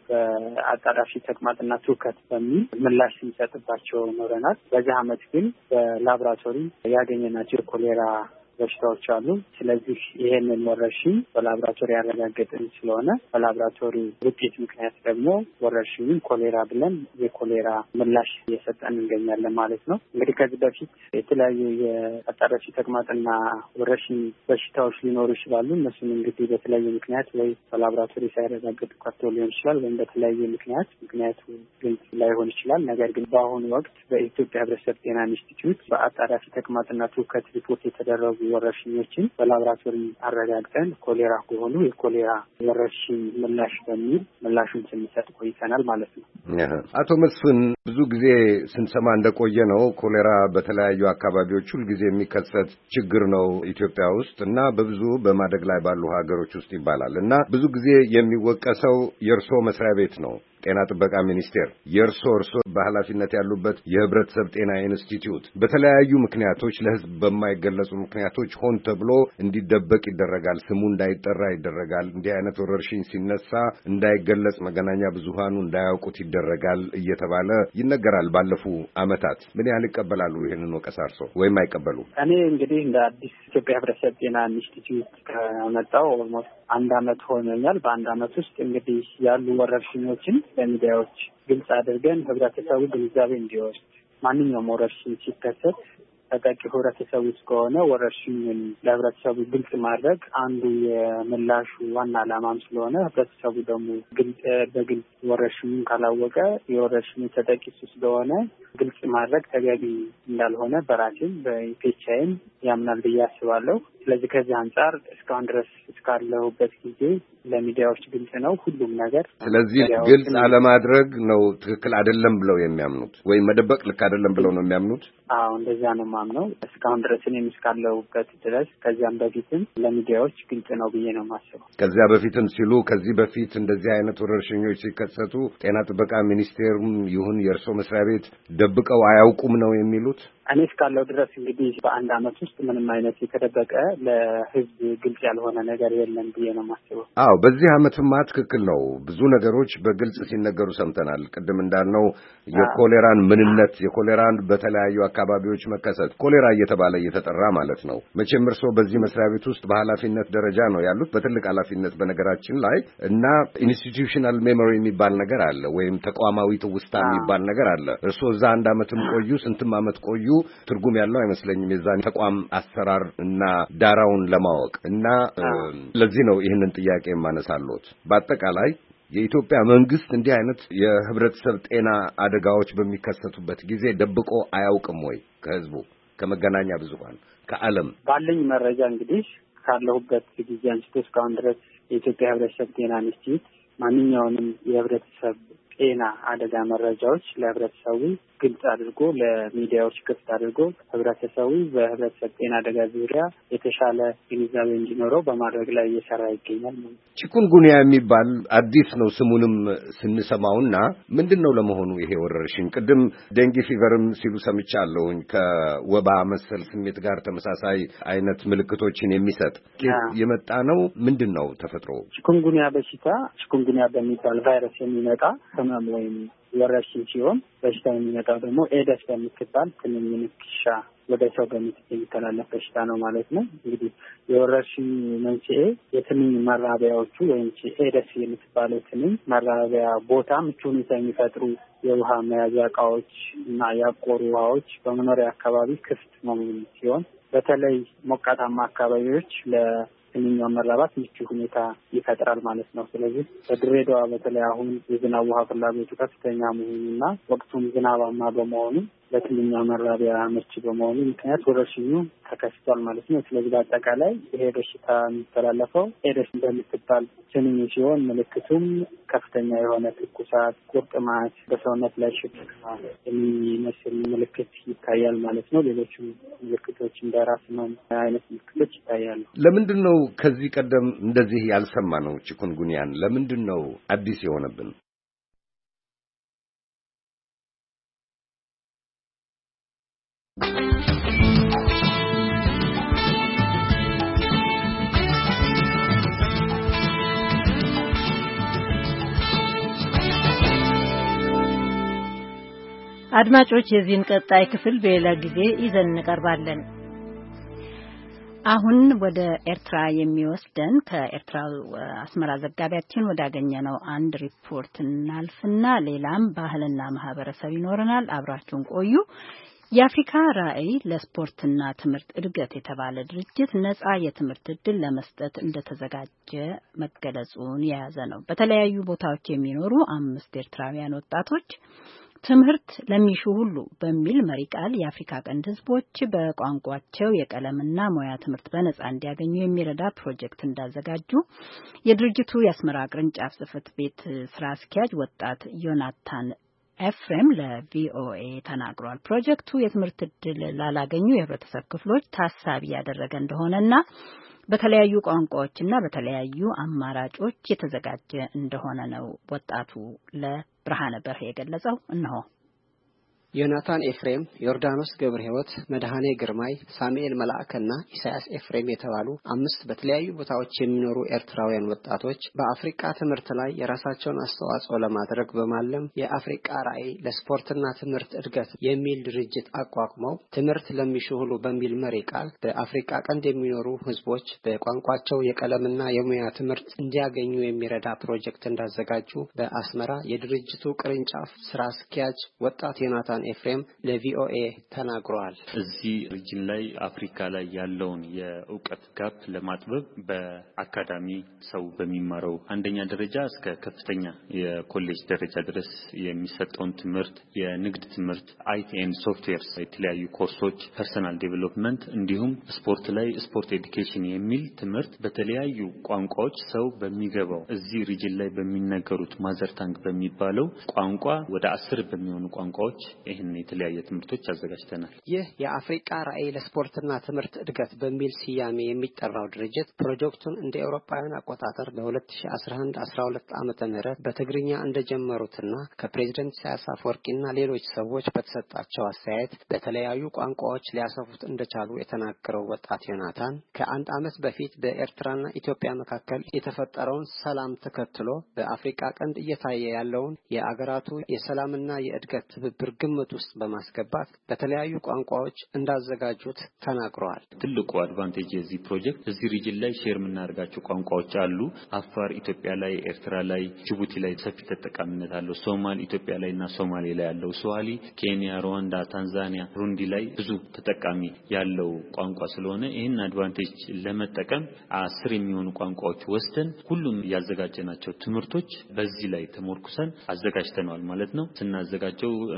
በአጣዳፊ ተቅማጥና ትውከት በሚል ምላሽ ስንሰጥባቸው ኖረናል። በዚህ ዓመት ግን በላብራቶሪ ያገኘናቸው የኮሌራ በሽታዎች አሉ። ስለዚህ ይሄንን ወረርሽኝ በላብራቶሪ ያረጋገጥን ስለሆነ በላብራቶሪ ውጤት ምክንያት ደግሞ ወረርሽኙን ኮሌራ ብለን የኮሌራ ምላሽ እየሰጠን እንገኛለን ማለት ነው። እንግዲህ ከዚህ በፊት የተለያዩ የአጣዳፊ ተቅማጥና ወረርሽኝ በሽታዎች ሊኖሩ ይችላሉ። እነሱም እንግዲህ በተለያየ ምክንያት ወይ በላብራቶሪ ሳይረጋገጡ ቀርቶ ሊሆን ይችላል ወይም በተለያየ ምክንያት ምክንያቱ ግልጽ ላይሆን ይችላል። ነገር ግን በአሁኑ ወቅት በኢትዮጵያ ሕብረተሰብ ጤና ኢንስቲትዩት በአጣዳፊ ተቅማጥና ትውከት ሪፖርት የተደረጉ ወረርሽኞችን በላብራቶሪ አረጋግጠን ኮሌራ ከሆኑ የኮሌራ ወረርሽኝ ምላሽ በሚል ምላሹን ስንሰጥ ቆይተናል ማለት ነው። አቶ መስፍን ብዙ ጊዜ ስንሰማ እንደቆየ ነው ኮሌራ በተለያዩ አካባቢዎች ሁሉ ጊዜ የሚከሰት ችግር ነው ኢትዮጵያ ውስጥ እና በብዙ በማደግ ላይ ባሉ ሀገሮች ውስጥ ይባላል እና ብዙ ጊዜ የሚወቀሰው የእርሶ መስሪያ ቤት ነው ጤና ጥበቃ ሚኒስቴር የእርሶ እርሶ በኃላፊነት ያሉበት የህብረተሰብ ጤና ኢንስቲትዩት በተለያዩ ምክንያቶች ለህዝብ በማይገለጹ ምክንያቶች ሆን ተብሎ እንዲደበቅ ይደረጋል፣ ስሙ እንዳይጠራ ይደረጋል። እንዲህ አይነት ወረርሽኝ ሲነሳ እንዳይገለጽ መገናኛ ብዙሃኑ እንዳያውቁት ይደረጋል እየተባለ ይነገራል። ባለፉ ዓመታት ምን ያህል ይቀበላሉ ይሄንን ወቀሳ እርሶ ወይም አይቀበሉ? እኔ እንግዲህ እንደ አዲስ ኢትዮጵያ ህብረተሰብ ጤና ኢንስቲትዩት ከመጣው ኦልሞስት አንድ አመት ሆኖኛል። በአንድ አመት ውስጥ እንግዲህ ያሉ ወረርሽኞችን ለሚዲያዎች ግልጽ አድርገን ህብረተሰቡ ግንዛቤ እንዲወስድ ማንኛውም ወረርሽኝ ሲከሰት ተጠቂ ህብረተሰቡ እስከሆነ ወረርሽኙን ለህብረተሰቡ ግልጽ ማድረግ አንዱ የምላሹ ዋና ዓላማም ስለሆነ ህብረተሰቡ ደግሞ ግልጽ በግልጽ ወረርሽኙን ካላወቀ የወረርሽኙ ተጠቂ ስለሆነ ግልጽ ማድረግ ተገቢ እንዳልሆነ በራሴም በኢፔቻይም ያምናል ብዬ አስባለሁ። ስለዚህ ከዚህ አንጻር እስካሁን ድረስ እስካለሁበት ጊዜ ለሚዲያዎች ግልጽ ነው ሁሉም ነገር። ስለዚህ ግልጽ አለማድረግ ነው ትክክል አይደለም ብለው የሚያምኑት ወይም መደበቅ ልክ አይደለም ብለው ነው የሚያምኑት? አዎ እንደዛ ነው ማምነው። እስካሁን ድረስ እኔም እስካለሁበት ድረስ ከዚያም በፊትም ለሚዲያዎች ግልጽ ነው ብዬ ነው የማስበው። ከዚያ በፊትም ሲሉ ከዚህ በፊት እንደዚህ አይነት ወረርሽኞች ሲከሰቱ ጤና ጥበቃ ሚኒስቴሩም ይሁን የእርሶ መስሪያ ቤት ደብቀው አያውቁም ነው የሚሉት? እኔ እስካለው ድረስ እንግዲህ በአንድ አመት ውስጥ ምንም አይነት የተደበቀ ለህዝብ ግልጽ ያልሆነ ነገር የለም ብዬ ነው የማስበው። አዎ በዚህ አመትማ ትክክል ነው። ብዙ ነገሮች በግልጽ ሲነገሩ ሰምተናል። ቅድም እንዳልነው የኮሌራን ምንነት፣ የኮሌራን በተለያዩ አካባቢዎች መከሰት፣ ኮሌራ እየተባለ እየተጠራ ማለት ነው። መቼም እርሶ በዚህ መስሪያ ቤት ውስጥ በኃላፊነት ደረጃ ነው ያሉት፣ በትልቅ ኃላፊነት በነገራችን ላይ እና ኢንስቲትዩሽናል ሜሞሪ የሚባል ነገር አለ ወይም ተቋማዊ ትውስታ የሚባል ነገር አለ። እርሶ እዛ አንድ አመትም ቆዩ ስንትም አመት ቆዩ ትርጉም ያለው አይመስለኝም የዛን ተቋም አሰራር እና ዳራውን ለማወቅ እና ለዚህ ነው ይህንን ጥያቄ የማነሳለሁት። በአጠቃላይ የኢትዮጵያ መንግስት እንዲህ አይነት የህብረተሰብ ጤና አደጋዎች በሚከሰቱበት ጊዜ ደብቆ አያውቅም ወይ ከህዝቡ፣ ከመገናኛ ብዙሃን፣ ከዓለም? ባለኝ መረጃ እንግዲህ ካለሁበት ጊዜ አንስቶ እስካሁን ድረስ የኢትዮጵያ ህብረተሰብ ጤና ኢንስቲትዩት ማንኛውንም የህብረተሰብ ጤና አደጋ መረጃዎች ለህብረተሰቡ ግልጽ አድርጎ ለሚዲያዎች ክፍት አድርጎ ህብረተሰቡ በህብረተሰብ ጤና አደጋ ዙሪያ የተሻለ ግንዛቤ እንዲኖረው በማድረግ ላይ እየሰራ ይገኛል። ቺኩንጉንያ የሚባል አዲስ ነው ስሙንም ስንሰማውና ምንድነው ለመሆኑ ይሄ ወረርሽኝ? ቅድም ዴንጊ ፊቨርም ሲሉ ሰምቻለሁኝ ከወባ መሰል ስሜት ጋር ተመሳሳይ አይነት ምልክቶችን የሚሰጥ የመጣ ነው። ምንድነው ተፈጥሮ? ቺኩንጉንያ በሽታ ቺኩንጉንያ በሚባል ቫይረስ የሚመጣ ህመም ወይም ወረርሽኝ ሲሆን በሽታው የሚመጣው ደግሞ ኤደስ በምትባል ትንኝ ንክሻ ወደ ሰው በሚተላለፍ በሽታ ነው ማለት ነው። እንግዲህ የወረርሽኝ መንስኤ የትንኝ መራቢያዎቹ ወይም ኤደስ የምትባለው ትንኝ መራቢያ ቦታ ምቹ ሁኔታ የሚፈጥሩ የውሃ መያዣ እቃዎች እና ያቆሩ ውሃዎች በመኖሪያ አካባቢ ክፍት መሆኑ ሲሆን በተለይ ሞቃታማ አካባቢዎች ለ ትንኛው መራባት ምቹ ሁኔታ ይፈጥራል ማለት ነው። ስለዚህ በድሬዳዋ በተለይ አሁን የዝናብ ውሃ ፍላጎቱ ከፍተኛ መሆኑና ወቅቱም ዝናባማ በመሆኑ ለትንኛ መራቢያ ምቹ በመሆኑ ምክንያት ወረርሽኙ ተከስቷል ማለት ነው። ስለዚህ በአጠቃላይ ይሄ በሽታ የሚተላለፈው ኤደስ በምትባል ትንኝ ሲሆን ምልክቱም ከፍተኛ የሆነ ትኩሳት፣ ቁርጥማት፣ በሰውነት ላይ ሽፍታ የሚመስል ምልክት ይታያል ማለት ነው። ሌሎቹ ምልክቶች እንደ ራስ ህመም አይነት ምልክቶች ይታያሉ። ለምንድን ነው ከዚህ ቀደም እንደዚህ ያልሰማ ነው? ቺኩንጉንያን ለምንድን ነው አዲስ የሆነብን? አድማጮች የዚህን ቀጣይ ክፍል በሌላ ጊዜ ይዘን እንቀርባለን። አሁን ወደ ኤርትራ የሚወስደን ከኤርትራው አስመራ ዘጋቢያችን ወዳገኘነው አንድ ሪፖርት እናልፍና ሌላም ባህልና ማህበረሰብ ይኖረናል። አብራችሁን ቆዩ። የአፍሪካ ራዕይ ለስፖርትና ትምህርት እድገት የተባለ ድርጅት ነጻ የትምህርት ዕድል ለመስጠት እንደተዘጋጀ መገለጹን የያዘ ነው። በተለያዩ ቦታዎች የሚኖሩ አምስት ኤርትራውያን ወጣቶች ትምህርት ለሚሹ ሁሉ በሚል መሪ ቃል የአፍሪካ ቀንድ ህዝቦች በቋንቋቸው የቀለምና ሙያ ትምህርት በነጻ እንዲያገኙ የሚረዳ ፕሮጀክት እንዳዘጋጁ የድርጅቱ የአስመራ ቅርንጫፍ ጽሕፈት ቤት ስራ አስኪያጅ ወጣት ዮናታን ኤፍሬም ለቪኦኤ ተናግሯል። ፕሮጀክቱ የትምህርት ዕድል ላላገኙ የህብረተሰብ ክፍሎች ታሳቢ ያደረገ እንደሆነና በተለያዩ ቋንቋዎችና በተለያዩ አማራጮች የተዘጋጀ እንደሆነ ነው ወጣቱ ለብርሃነ በርሄ የገለጸው። እነሆ ዮናታን ኤፍሬም፣ ዮርዳኖስ ገብረ ሕይወት፣ መድኃኔ ግርማይ፣ ሳሙኤል መላእከና ኢሳያስ ኤፍሬም የተባሉ አምስት በተለያዩ ቦታዎች የሚኖሩ ኤርትራውያን ወጣቶች በአፍሪካ ትምህርት ላይ የራሳቸውን አስተዋጽኦ ለማድረግ በማለም የአፍሪካ ራዕይ ለስፖርትና ትምህርት እድገት የሚል ድርጅት አቋቁመው ትምህርት ለሚሹ ሁሉ በሚል መሪ ቃል በአፍሪካ ቀንድ የሚኖሩ ህዝቦች በቋንቋቸው የቀለምና የሙያ ትምህርት እንዲያገኙ የሚረዳ ፕሮጀክት እንዳዘጋጁ በአስመራ የድርጅቱ ቅርንጫፍ ስራ አስኪያጅ ወጣት ዮናታን ኤፍሬም ለቪኦኤ ተናግሯል። እዚህ ሪጅን ላይ አፍሪካ ላይ ያለውን የእውቀት ጋፕ ለማጥበብ በአካዳሚ ሰው በሚማረው አንደኛ ደረጃ እስከ ከፍተኛ የኮሌጅ ደረጃ ድረስ የሚሰጠውን ትምህርት የንግድ ትምህርት፣ አይቲ ኤንድ ሶፍትዌርስ፣ የተለያዩ ኮርሶች፣ ፐርሰናል ዴቨሎፕመንት እንዲሁም ስፖርት ላይ ስፖርት ኤዱኬሽን የሚል ትምህርት በተለያዩ ቋንቋዎች ሰው በሚገባው እዚህ ሪጅን ላይ በሚነገሩት ማዘር ታንግ በሚባለው ቋንቋ ወደ አስር በሚሆኑ ቋንቋዎች ይህን የተለያየ ትምህርቶች አዘጋጅተናል። ይህ የአፍሪካ ራዕይ ለስፖርትና ትምህርት እድገት በሚል ስያሜ የሚጠራው ድርጅት ፕሮጀክቱን እንደ አውሮፓውያን አቆጣጠር በ2011 12 ዓመተ ምህረት በትግርኛ እንደጀመሩትና ከፕሬዝዳንት ኢሳያስ አፈወርቂና ሌሎች ሰዎች በተሰጣቸው አስተያየት በተለያዩ ቋንቋዎች ሊያሰፉት እንደቻሉ የተናገረው ወጣት ዮናታን ከአንድ ዓመት በፊት በኤርትራና ኢትዮጵያ መካከል የተፈጠረውን ሰላም ተከትሎ በአፍሪካ ቀንድ እየታየ ያለውን የአገራቱ የሰላምና የእድገት ትብብር ግምት ውስጥ በማስገባት በተለያዩ ቋንቋዎች እንዳዘጋጁት ተናግረዋል። ትልቁ አድቫንቴጅ የዚህ ፕሮጀክት እዚህ ሪጅን ላይ ሼር የምናደርጋቸው ቋንቋዎች አሉ። አፋር ኢትዮጵያ ላይ፣ ኤርትራ ላይ፣ ጅቡቲ ላይ ሰፊ ተጠቃሚነት አለው። ሶማሊ ኢትዮጵያ ላይና ሶማሌ ላይ ያለው፣ ሶማሊ ኬንያ፣ ሩዋንዳ፣ ታንዛኒያ፣ ሩንዲ ላይ ብዙ ተጠቃሚ ያለው ቋንቋ ስለሆነ ይህን አድቫንቴጅ ለመጠቀም አስር የሚሆኑ ቋንቋዎች ወስደን ሁሉም ያዘጋጀናቸው ትምህርቶች በዚህ ላይ ተሞርኩሰን አዘጋጅተናል ማለት ነው። ስናዘጋጀው እንደነገር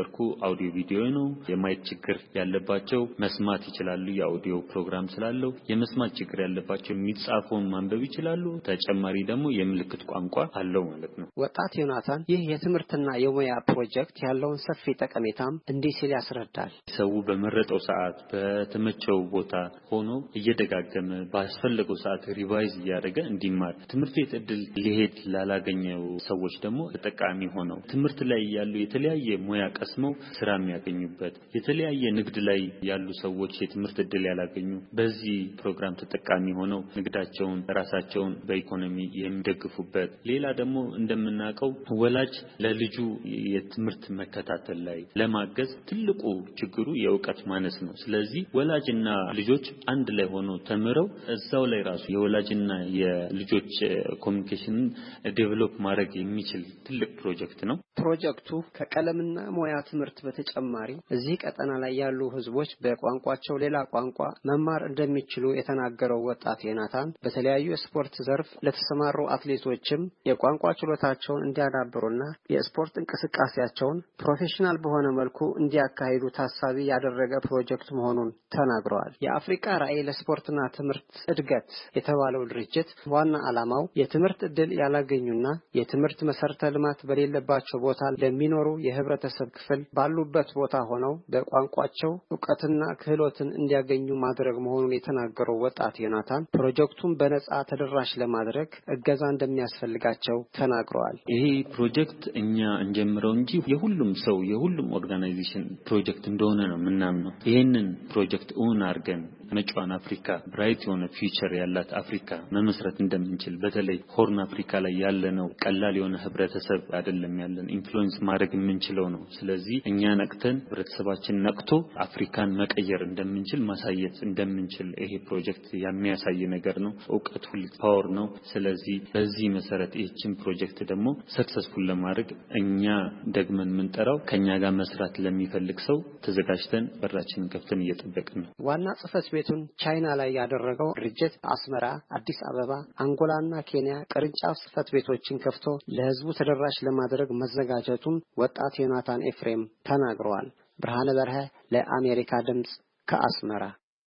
እንደነገርኩ አውዲዮ ቪዲዮ ነው። የማየት ችግር ያለባቸው መስማት ይችላሉ። የአውዲዮ ፕሮግራም ስላለው የመስማት ችግር ያለባቸው የሚጻፈውን ማንበብ ይችላሉ። ተጨማሪ ደግሞ የምልክት ቋንቋ አለው ማለት ነው። ወጣት ዮናታን ይህ የትምህርትና የሙያ ፕሮጀክት ያለውን ሰፊ ጠቀሜታም እንዲህ ሲል ያስረዳል። ሰው በመረጠው ሰዓት በተመቸው ቦታ ሆኖ እየደጋገመ ባስፈለገው ሰዓት ሪቫይዝ እያደረገ እንዲማር ትምህርት ቤት እድል ሊሄድ ላላገኘው ሰዎች ደግሞ ተጠቃሚ ሆነው ትምህርት ላይ ያሉ የተለያየ ሙያ ቀስመው ስራ የሚያገኙበት የተለያየ ንግድ ላይ ያሉ ሰዎች የትምህርት እድል ያላገኙ በዚህ ፕሮግራም ተጠቃሚ ሆነው ንግዳቸውን ራሳቸውን በኢኮኖሚ የሚደግፉበት ሌላ ደግሞ እንደምናውቀው ወላጅ ለልጁ የትምህርት መከታተል ላይ ለማገዝ ትልቁ ችግሩ የእውቀት ማነስ ነው። ስለዚህ ወላጅና ልጆች አንድ ላይ ሆነው ተምረው እዛው ላይ ራሱ የወላጅና የልጆች ኮሚኒኬሽን ዴቨሎፕ ማድረግ የሚችል ትልቅ ፕሮጀክት ነው። ፕሮጀክቱ ከቀለምና ሙያ ትምህርት በተጨማሪ እዚህ ቀጠና ላይ ያሉ ህዝቦች በቋንቋቸው ሌላ ቋንቋ መማር እንደሚችሉ የተናገረው ወጣት ዮናታን በተለያዩ የስፖርት ዘርፍ ለተሰማሩ አትሌቶችም የቋንቋ ችሎታቸውን እንዲያዳብሩና የስፖርት እንቅስቃሴያቸውን ፕሮፌሽናል በሆነ መልኩ እንዲያካሂዱ ታሳቢ ያደረገ ፕሮጀክት መሆኑን ተናግረዋል። የአፍሪካ ራዕይ ለስፖርትና ትምህርት እድገት የተባለው ድርጅት ዋና ዓላማው የትምህርት እድል ያላገኙና የትምህርት መሰረተ ልማት በሌለባቸው ቦታ ለሚኖሩ የህብረተሰብ ክፍል ባሉበት ቦታ ሆነው በቋንቋቸው ዕውቀትና ክህሎትን እንዲያገኙ ማድረግ መሆኑን የተናገረው ወጣት ዮናታን ፕሮጀክቱን በነጻ ተደራሽ ለማድረግ እገዛ እንደሚያስፈልጋቸው ተናግረዋል። ይሄ ፕሮጀክት እኛ እንጀምረው እንጂ የሁሉም ሰው የሁሉም ኦርጋናይዜሽን ፕሮጀክት እንደሆነ ነው ምናምነው። ይሄንን ፕሮጀክት ኦን አርገን መጫወን አፍሪካ ብራይት የሆነ ፊውቸር ያላት አፍሪካ መመስረት እንደምንችል በተለይ ሆርን አፍሪካ ላይ ያለነው ቀላል የሆነ ህብረተሰብ አይደለም ያለን ኢንፍሉዌንስ ማድረግ የምንችለው ነው። ስለዚህ እኛ ነቅተን ህብረተሰባችን ነቅቶ አፍሪካን መቀየር እንደምንችል ማሳየት እንደምንችል ይሄ ፕሮጀክት የሚያሳይ ነገር ነው። ዕውቀት ሁሉ ፓወር ነው። ስለዚህ በዚህ መሰረት ይህችን ፕሮጀክት ደግሞ ሰክሰስፉል ለማድረግ እኛ ደግመን ምንጠራው ከኛ ጋር መስራት ለሚፈልግ ሰው ተዘጋጅተን በራችንን ከፍተን እየጠበቅን ነው። ዋና ጽፈት ቤቱን ቻይና ላይ ያደረገው ድርጅት አስመራ፣ አዲስ አበባ፣ አንጎላና ኬንያ ቅርንጫፍ ጽፈት ቤቶችን ከፍቶ ለህዝቡ ተደራሽ ለማድረግ መዘጋጀቱን ወጣት ዮናታን ኤፍሬም ተናግረዋል። ብርሃነ በርሀ ለአሜሪካ ድምጽ ከአስመራ።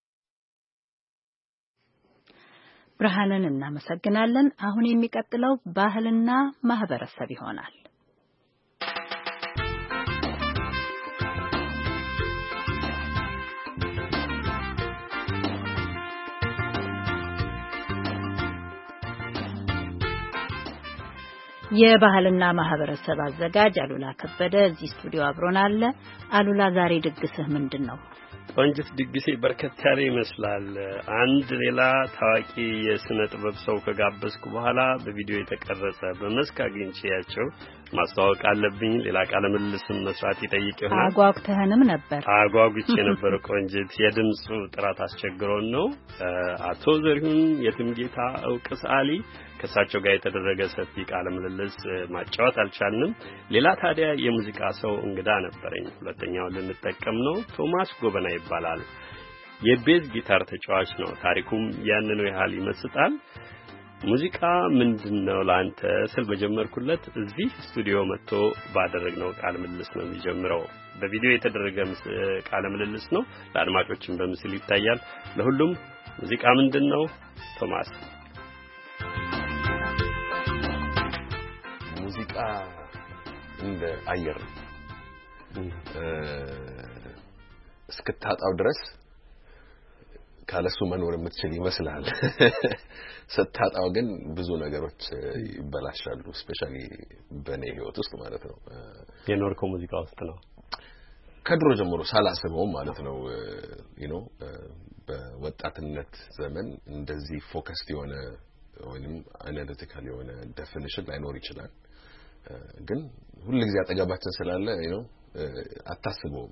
ብርሃንን እናመሰግናለን። አሁን የሚቀጥለው ባህልና ማህበረሰብ ይሆናል። የባህልና ማህበረሰብ አዘጋጅ አሉላ ከበደ እዚህ ስቱዲዮ አብሮናል። አሉላ ዛሬ ድግስህ ምንድነው? ቆንጅት ድግሴ በርከት ያለ ይመስላል። አንድ ሌላ ታዋቂ የስነ ጥበብ ሰው ከጋበዝኩ በኋላ በቪዲዮ የተቀረጸ በመስክ አግኝቼያቸው ማስተዋወቅ አለብኝ። ሌላ ቃለ ምልልስም መስራት ይጠይቅ ይሆናል። አጓጉተህንም ነበር? አጓጉቼ ነበር ቆንጅት። የድምጹ ጥራት አስቸግሮን ነው። አቶ ዘሪሁን የትምጌታ ዕውቅ ሰዓሊ ከሳቸው ጋር የተደረገ ሰፊ ቃለ ምልልስ ማጫወት አልቻልንም። ሌላ ታዲያ የሙዚቃ ሰው እንግዳ ነበረኝ። ሁለተኛውን ልንጠቀም ነው። ቶማስ ጎበና ይባላል። የቤዝ ጊታር ተጫዋች ነው። ታሪኩም ያንኑ ያህል ይመስጣል። ሙዚቃ ምንድነው ላንተ ስል በጀመርኩለት እዚህ ስቱዲዮ መጥቶ ባደረግነው ቃለ ምልልስ ነው የሚጀምረው። በቪዲዮ የተደረገ ቃለ ምልልስ ነው። ለአድማጮችም በምስል ይታያል። ለሁሉም ሙዚቃ ምንድነው? ቶማስ ሙዚቃ እንደ አየር እስክታጣው ድረስ ካለሱ መኖር የምትችል ይመስላል። ስታጣው ግን ብዙ ነገሮች ይበላሻሉ። ስፔሻሊ በኔ ህይወት ውስጥ ማለት ነው። የኖርከው ሙዚቃ ውስጥ ነው ከድሮ ጀምሮ ሳላስበው ማለት ነው። you know በወጣትነት ዘመን እንደዚህ ፎከስድ የሆነ ወይንም አናሊቲካል የሆነ ዴፊኒሽን ላይኖር ይችላል። ግን ሁሉ ጊዜ አጠገባችን ስላለ you know አታስበውም።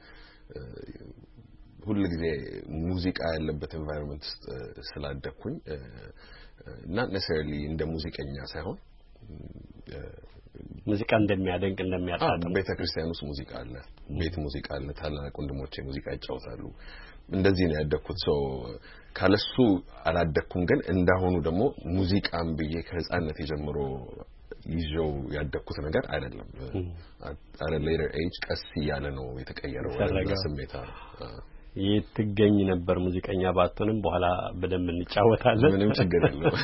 ሁሉ ጊዜ ሙዚቃ ያለበት ኤንቫይሮንመንት ስላደኩኝ not necessarily እንደ ሙዚቀኛ ሳይሆን ሙዚቃ እንደሚያደንቅ እንደሚያጣጣም ቤተክርስቲያን ውስጥ ሙዚቃ አለ፣ ቤት ሙዚቃ አለ፣ ታላላቅ ወንድሞቼ ሙዚቃ ይጫወታሉ። እንደዚህ ነው ያደኩት። ሶ ካለሱ አላደኩም። ግን እንዳሁኑ ደግሞ ሙዚቃም ብዬ ከህፃንነት ጀምሮ ይዤው ያደኩት ነገር አይደለም አረ ሌተር ኤጅ ቀስ ያለ ነው የተቀየረው ወደ ስሜታ የትገኝ ነበር ሙዚቀኛ ባትሆንም በኋላ በደንብ እንጫወታለን ምንም ችግር የለውም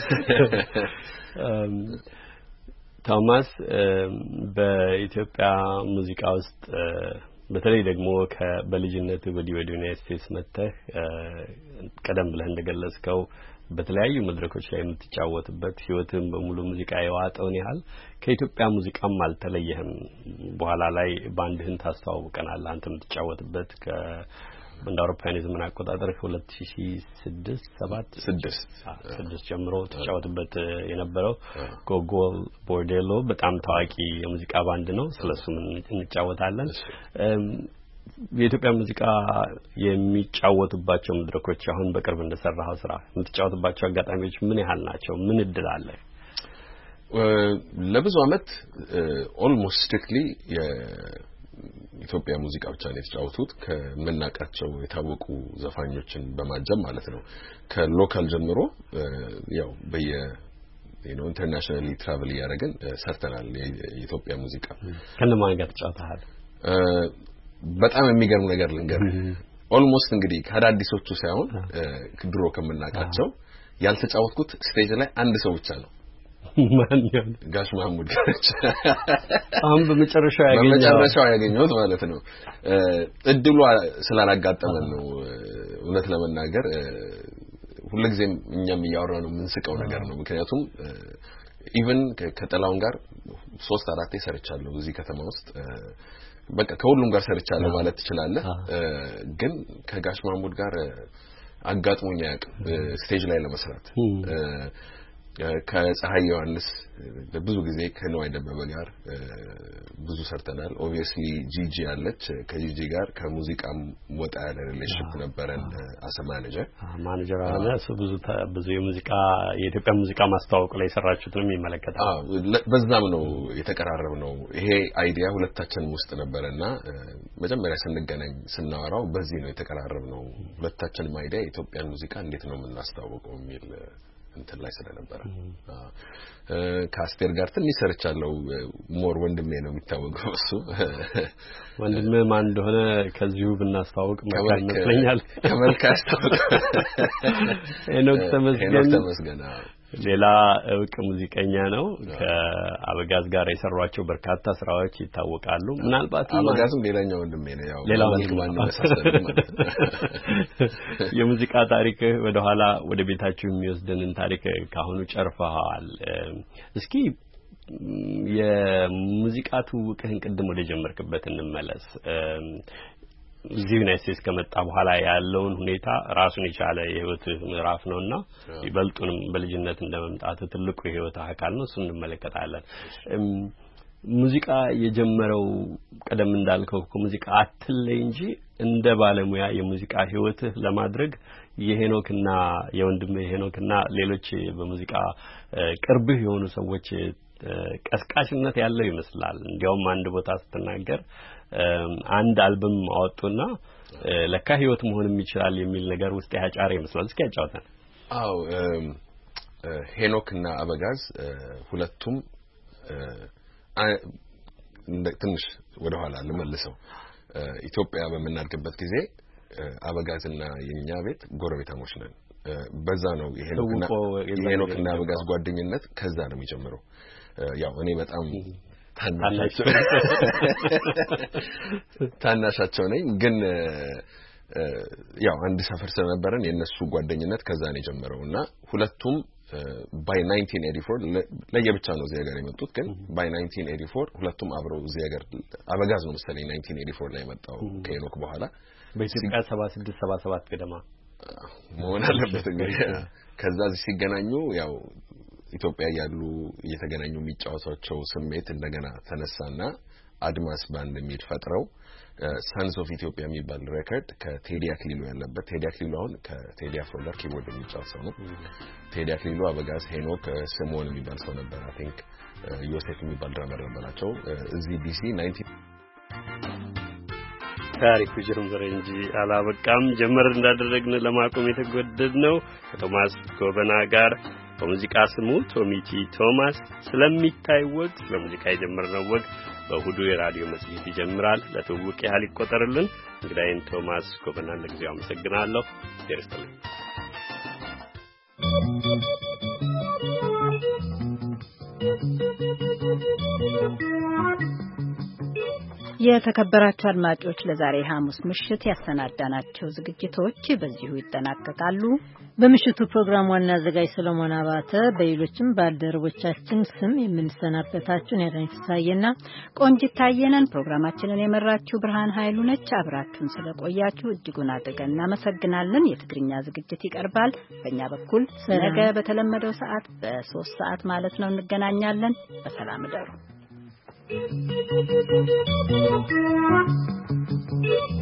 ቶማስ በኢትዮጵያ ሙዚቃ ውስጥ በተለይ ደግሞ ከበልጅነት ወዲ ወዲ ዩናይትድ ስቴትስ መጥተህ ቀደም ብለህ እንደገለጽከው በተለያዩ መድረኮች ላይ የምትጫወትበት ህይወትን በሙሉ ሙዚቃ የዋጠውን ያህል ከኢትዮጵያ ሙዚቃም አልተለየህም በኋላ ላይ ባንድህን ታስተዋውቀናል አንተ የምትጫወትበት ከ እንደ አውሮፓውያን የዘመን አቆጣጠር ሁለት ሺህ ስድስት ሰባት ስድስት ስድስት ጀምሮ ተጫወትበት የነበረው ጎጎል ቦርዴሎ በጣም ታዋቂ የሙዚቃ ባንድ ነው ስለሱ እንጫወታለን የኢትዮጵያ ሙዚቃ የሚጫወቱባቸው መድረኮች አሁን በቅርብ እንደሰራው ስራ የምትጫወቱባቸው አጋጣሚዎች ምን ያህል ናቸው ምን እድል አለ ለብዙ አመት ኦልሞስት ስትሪክትሊ የኢትዮጵያ ሙዚቃ ብቻ ነው የተጫወቱት ከመናቃቸው የታወቁ ዘፋኞችን በማጀብ ማለት ነው ከሎካል ጀምሮ ያው በየ you know internationally travel ያደረግን ሰርተናል የኢትዮጵያ ሙዚቃ ከነማን ጋር ተጫውተሃል በጣም የሚገርም ነገር ልንገር ኦልሞስት እንግዲህ ከአዳዲሶቹ ሳይሆን ድሮ ከመናቃቸው ያልተጫወትኩት ስቴጅ ላይ አንድ ሰው ብቻ ነው ማን ነው ጋሽ ማህሙድ ጋች አሁን በመጨረሻው ያገኘው በመጨረሻው ያገኘው ማለት ነው እድሉ ስላላጋጠመን ነው እውነት ለመናገር ሁልጊዜም እኛም ያወራው ነው ምንስቀው ነገር ነው ምክንያቱም ኢቭን ከጠላውን ጋር ሶስት አራት ሰርቻለሁ እዚህ ከተማ ውስጥ በቃ ከሁሉም ጋር ሰርቻለሁ ማለት ትችላለህ ግን ከጋሽ ማህሙድ ጋር አጋጥሞኝ ያውቅ ስቴጅ ላይ ለመስራት ከፀሐይ ዮሐንስ ብዙ ጊዜ ከነዋይ ደበበ ጋር ብዙ ሰርተናል ኦብቪየስሊ ጂጂ አለች ከጂጂ ጋር ከሙዚቃም ወጣ ያለ ሪሌሽንሺፕ ነበረን አሰ ማኔጀር ማኔጀር አለ ብዙ ብዙ የሙዚቃ የኢትዮጵያ ሙዚቃ ማስተዋወቅ ላይ ሰራችሁትንም ይመለከታል አዎ በዛም ነው የተቀራረብ ነው ይሄ አይዲያ ሁለታችንም ውስጥ ነበርና መጀመሪያ ስንገናኝ ስናወራው በዚህ ነው የተቀራረብ ነው ሁለታችንም አይዲያ የኢትዮጵያ ሙዚቃ እንዴት ነው የምናስተዋውቀው የሚል እንትን ላይ ስለነበረ ከአስቴር ጋር ትንሽ ሰርቻለሁ ሞር ወንድሜ ነው የሚታወቀው እሱ ወንድሜ ማን እንደሆነ ከዚሁ ብናስተዋውቅ መልካም ይመስለኛል ከመልካም አስተዋውቅ ሄኖክ ተመስገን ተመስገን ሌላ እውቅ ሙዚቀኛ ነው ከአበጋዝ ጋር የሰሯቸው በርካታ ስራዎች ይታወቃሉ ምናልባት አበጋዝም ሌላኛው ወንድሜ ነው ያው ሌላው መልክ ማን መሳሰል ማለት የሙዚቃ ታሪክ ወደ ኋላ ወደ ቤታችሁ የሚወስደንን ታሪክ ካሁኑ ጨርፈሃል እስኪ የሙዚቃ ትውውቅህን ቅድም ወደ ጀመርክበት እንመለስ እዚህ ዩናይትድ ስቴትስ ከመጣ በኋላ ያለውን ሁኔታ ራሱን የቻለ የህይወት ምዕራፍ ነውና ይበልጡንም በልጅነት እንደመምጣት ትልቁ የህይወት አካል ነው እሱን እንመለከታለን ሙዚቃ የጀመረው ቀደም እንዳልከው ከሙዚቃ አትለይ እንጂ እንደ ባለሙያ የሙዚቃ ህይወትህ ለማድረግ የሄኖክና የወንድምህ ሄኖክና ሌሎች በሙዚቃ ቅርብህ የሆኑ ሰዎች ቀስቃሽነት ያለው ይመስላል እንዲያውም አንድ ቦታ ስትናገር አንድ አልበም አወጡና ለካ ህይወት መሆንም ይችላል የሚል ነገር ውስጥ ያጫረ ይመስላል እስኪ ያጫውተን አው ሄኖክና አበጋዝ ሁለቱም ትንሽ ወደ ኋላ ልመልሰው ኢትዮጵያ በመናድግበት ጊዜ አበጋዝና የኛ ቤት ጎረቤታሞች ነን በዛ ነው የሄኖክና የሄኖክና አበጋዝ ጓደኝነት ከዛ ነው የሚጀምረው ያው እኔ በጣም ታናሻቸው ታናሻቸው ነኝ ግን ያው አንድ ሰፈር ስለነበረን የነሱ ጓደኝነት ከዛ ነው የጀመረውና ሁለቱም by nineteen eighty-four ለየብቻ ነው እዚህ ሀገር የመጡት ግን by nineteen eighty-four ሁለቱም አብረው እዚህ ሀገር አበጋዝ ነው መሰለኝ nineteen eighty-four ላይ መጣው ከሄኖክ በኋላ በኢትዮጵያ ሰባ ስድስት ሰባ ሰባት ገደማ መሆን አለበት እንግዲህ ከዛ ሲገናኙ ያው ኢትዮጵያ ያሉ እየተገናኙ የሚጫወታቸው ስሜት እንደገና ተነሳና አድማስ ባንድ የሚል ፈጥረው ሰንስ ኦፍ ኢትዮጵያ የሚባል ሬኮርድ ከቴዲ አክሊሉ ያለበት ቴዲ አክሊሉ አሁን ከቴዲ አፍሮ ጋር ኪቦርድ የሚጫወት ሰው ነው ቴዲ አክሊሉ አበጋዝ ሄኖክ ስሞን የሚባል ሰው ነበር አይ ቲንክ ዮሴፍ የሚባል ድራመር ነበራቸው እዚህ ዲሲ nineteen ታሪኩ ጅምር እንጂ አላበቃም ጀመር እንዳደረግን ለማቆም የተገደድ ነው ከቶማስ ጎበና ጋር በሙዚቃ ስሙ ቶሚቲ ቶማስ ስለሚታይ ወግ ስለሙዚቃ የጀመርነው ወግ በእሁዱ የራዲዮ መጽሔት ይጀምራል። ለትውውቅ ያህል ይቆጠርልን። እንግዳዬን ቶማስ ጎበናን ለጊዜው አመሰግናለሁ። ይርስተልኝ። የተከበራችሁ አድማጮች ለዛሬ ሐሙስ ምሽት ያሰናዳናቸው ዝግጅቶች በዚሁ ይጠናቀቃሉ። በምሽቱ ፕሮግራም ዋና አዘጋጅ ሰለሞን አባተ በሌሎችም ባልደረቦቻችን ስም የምንሰናበታችሁን ያዳኝ ፍሳዬና ቆንጂት ታየነን፣ ፕሮግራማችንን የመራችሁ ብርሃን ኃይሉ ነች። አብራችሁን ስለቆያችሁ እጅጉን አድርገን እናመሰግናለን። የትግርኛ ዝግጅት ይቀርባል። በእኛ በኩል ነገ በተለመደው ሰዓት በሶስት ሰዓት ማለት ነው እንገናኛለን። በሰላም እደሩ።